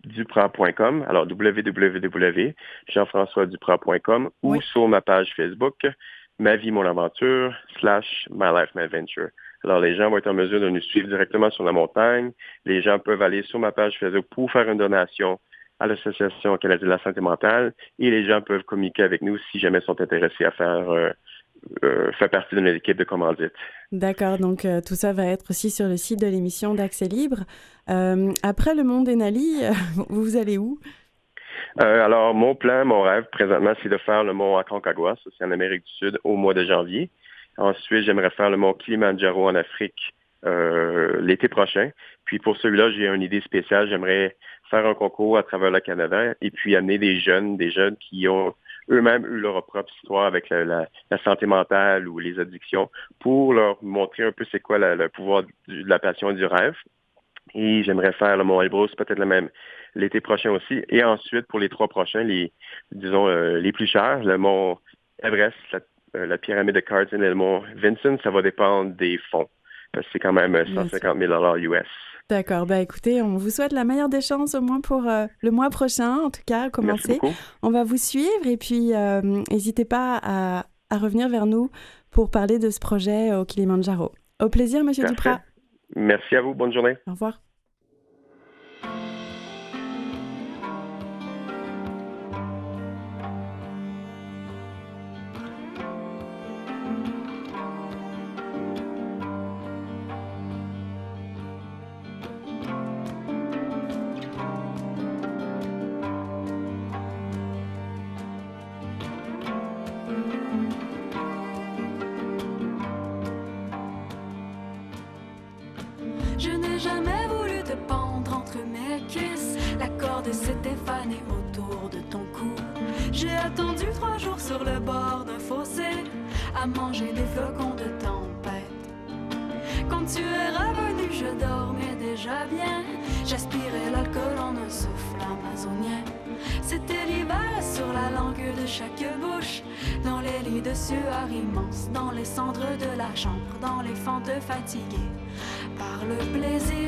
jean-françoisduprat.com, alors www.jean-françoisduprat.com ou sur ma page Facebook, Ma vie, mon aventure, /My life, my adventure. Alors, les gens vont être en mesure de nous suivre directement sur la montagne. Les gens peuvent aller sur ma page Facebook pour faire une donation à l'Association canadienne de la santé mentale et les gens peuvent communiquer avec nous si jamais sont intéressés à faire partie de notre équipe de commandite. D'accord, donc tout ça va être aussi sur le site de l'émission d'Accès Libre. Après le Mont Denali, vous allez où? Alors, mon rêve présentement, c'est de faire le mont Aconcagua, ça c'est en Amérique du Sud, au mois de janvier. Ensuite, j'aimerais faire le mont Kilimanjaro en Afrique l'été prochain. Puis pour celui-là, j'ai une idée spéciale. J'aimerais faire un concours à travers le Canada et puis amener des jeunes qui ont eux-mêmes eu leur propre histoire avec la santé mentale ou les addictions pour leur montrer un peu c'est quoi le pouvoir de la passion et du rêve. Et j'aimerais faire le mont Elbrus peut-être l'été prochain aussi. Et ensuite, pour les 3 prochains, les plus chers, le mont Everest, la pyramide de Carlton et le mont Vinson, ça va dépendre des fonds. Parce que c'est quand même 150 000 US. D'accord. Écoutez, on vous souhaite la meilleure des chances au moins pour le mois prochain, en tout cas, commencer. On va vous suivre et puis n'hésitez pas à revenir vers nous pour parler de ce projet au Kilimanjaro. Au plaisir, Monsieur Duprat. Merci à vous. Bonne journée. Au revoir. Je n'ai jamais voulu te pendre entre mes cuisses. La corde s'était fanée autour de ton cou. J'ai attendu 3 jours sur le bord d'un fossé à manger des flocons de tempête. Quand tu es revenu, je dormais déjà bien. J'aspirais l'alcool en un souffle amazonien. C'était l'hiver sur la langue de chaque bouche, dans les lits de sueur immenses, dans les cendres de la chambre, dans les fentes fatiguées par le plaisir.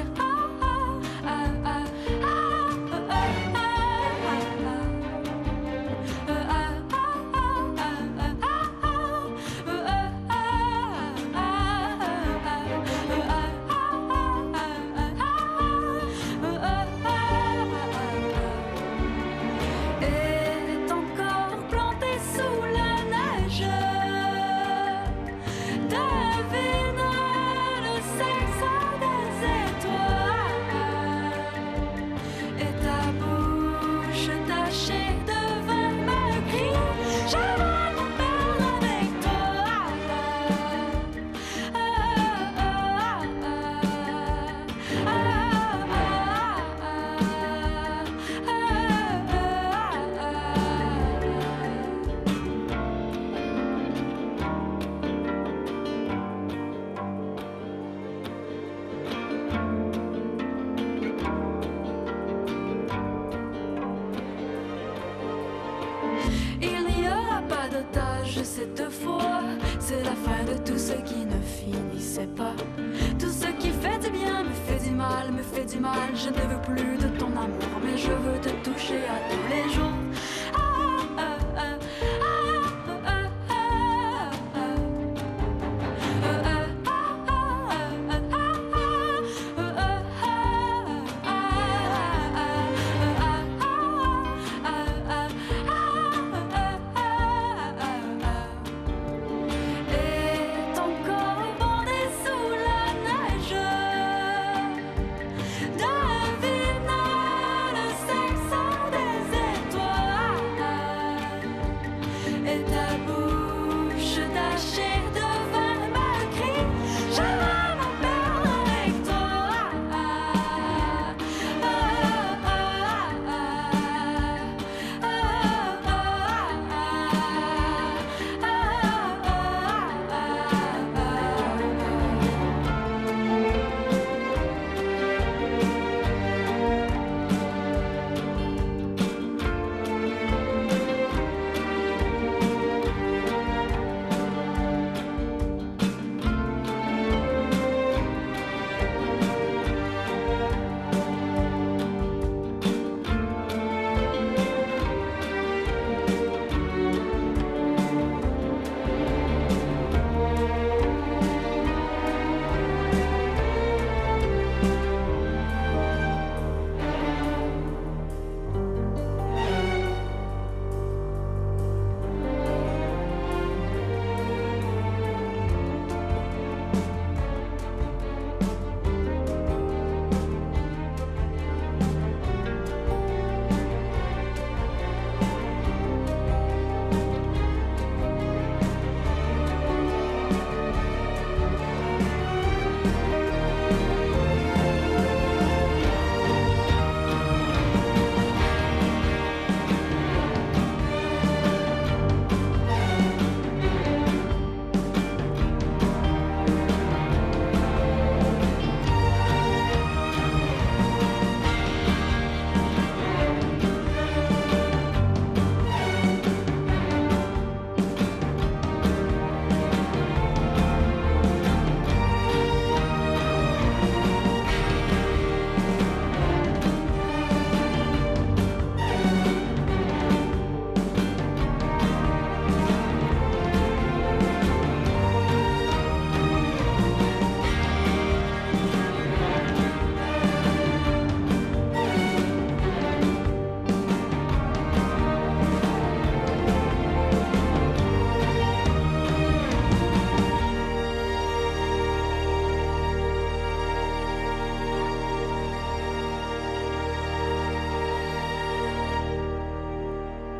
Cette fois, c'est la fin de tout ce qui ne finissait pas. Tout ce qui fait du bien me fait du mal, me fait du mal. Je ne veux plus de ton amour, mais je veux te toucher à tous les jours. Devine le sexe des étoiles.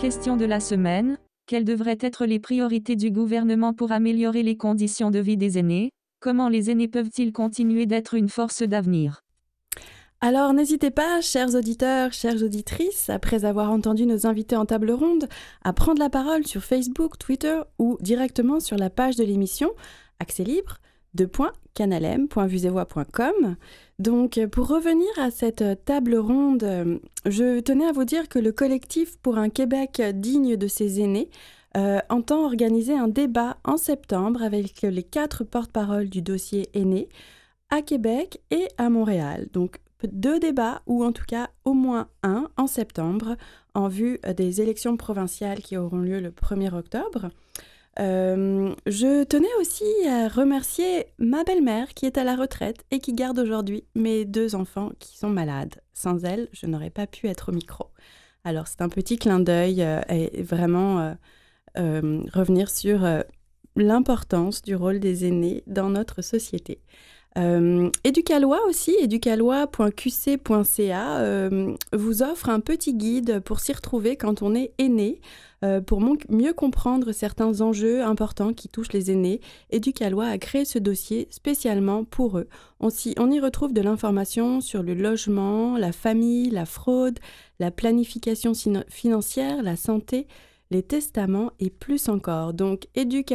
Question de la semaine. Quelles devraient être les priorités du gouvernement pour améliorer les conditions de vie des aînés? Comment les aînés peuvent-ils continuer d'être une force d'avenir? Alors n'hésitez pas, chers auditeurs, chères auditrices, après avoir entendu nos invités en table ronde, à prendre la parole sur Facebook, Twitter ou directement sur la page de l'émission Accès Libre, @canalem.vusevoix.com. Donc pour revenir à cette table ronde, je tenais à vous dire que le collectif pour un Québec digne de ses aînés entend organiser un débat en septembre avec les 4 porte-paroles du dossier aîné à Québec et à Montréal. Donc 2 débats, ou en tout cas au moins un, en septembre, en vue des élections provinciales qui auront lieu le 1er octobre. Je tenais aussi à remercier ma belle-mère qui est à la retraite et qui garde aujourd'hui mes 2 enfants qui sont malades. Sans elle, je n'aurais pas pu être au micro. Alors c'est un petit clin d'œil et vraiment revenir sur l'importance du rôle des aînés dans notre société. Éducalois aussi, éducalois.qc.ca vous offre un petit guide pour s'y retrouver quand on est aîné, pour mieux comprendre certains enjeux importants qui touchent les aînés. Éducalois a créé ce dossier spécialement pour eux. On y retrouve de l'information sur le logement, la famille, la fraude, la planification financière, la santé, les testaments et plus encore. Donc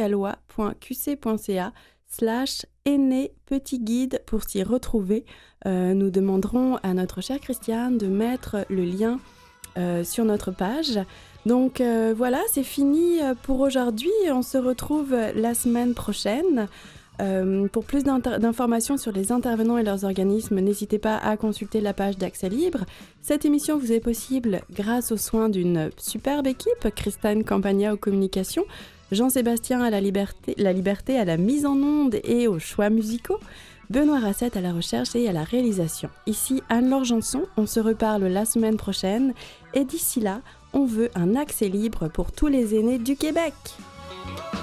éducalois.qc.ca/aîné petit guide pour s'y retrouver. Nous demanderons à notre chère Christiane de mettre le lien sur notre page. Donc voilà, c'est fini pour aujourd'hui. On se retrouve la semaine prochaine. Pour plus d'informations sur les intervenants et leurs organismes, n'hésitez pas à consulter la page d'Accès Libre. Cette émission vous est possible grâce aux soins d'une superbe équipe, Christine Campagna aux communications, Jean-Sébastien à la liberté à la mise en onde et aux choix musicaux, Benoît Rassette à la recherche et à la réalisation. Ici Anne-Laure Janson, on se reparle la semaine prochaine et d'ici là, on veut un accès libre pour tous les aînés du Québec.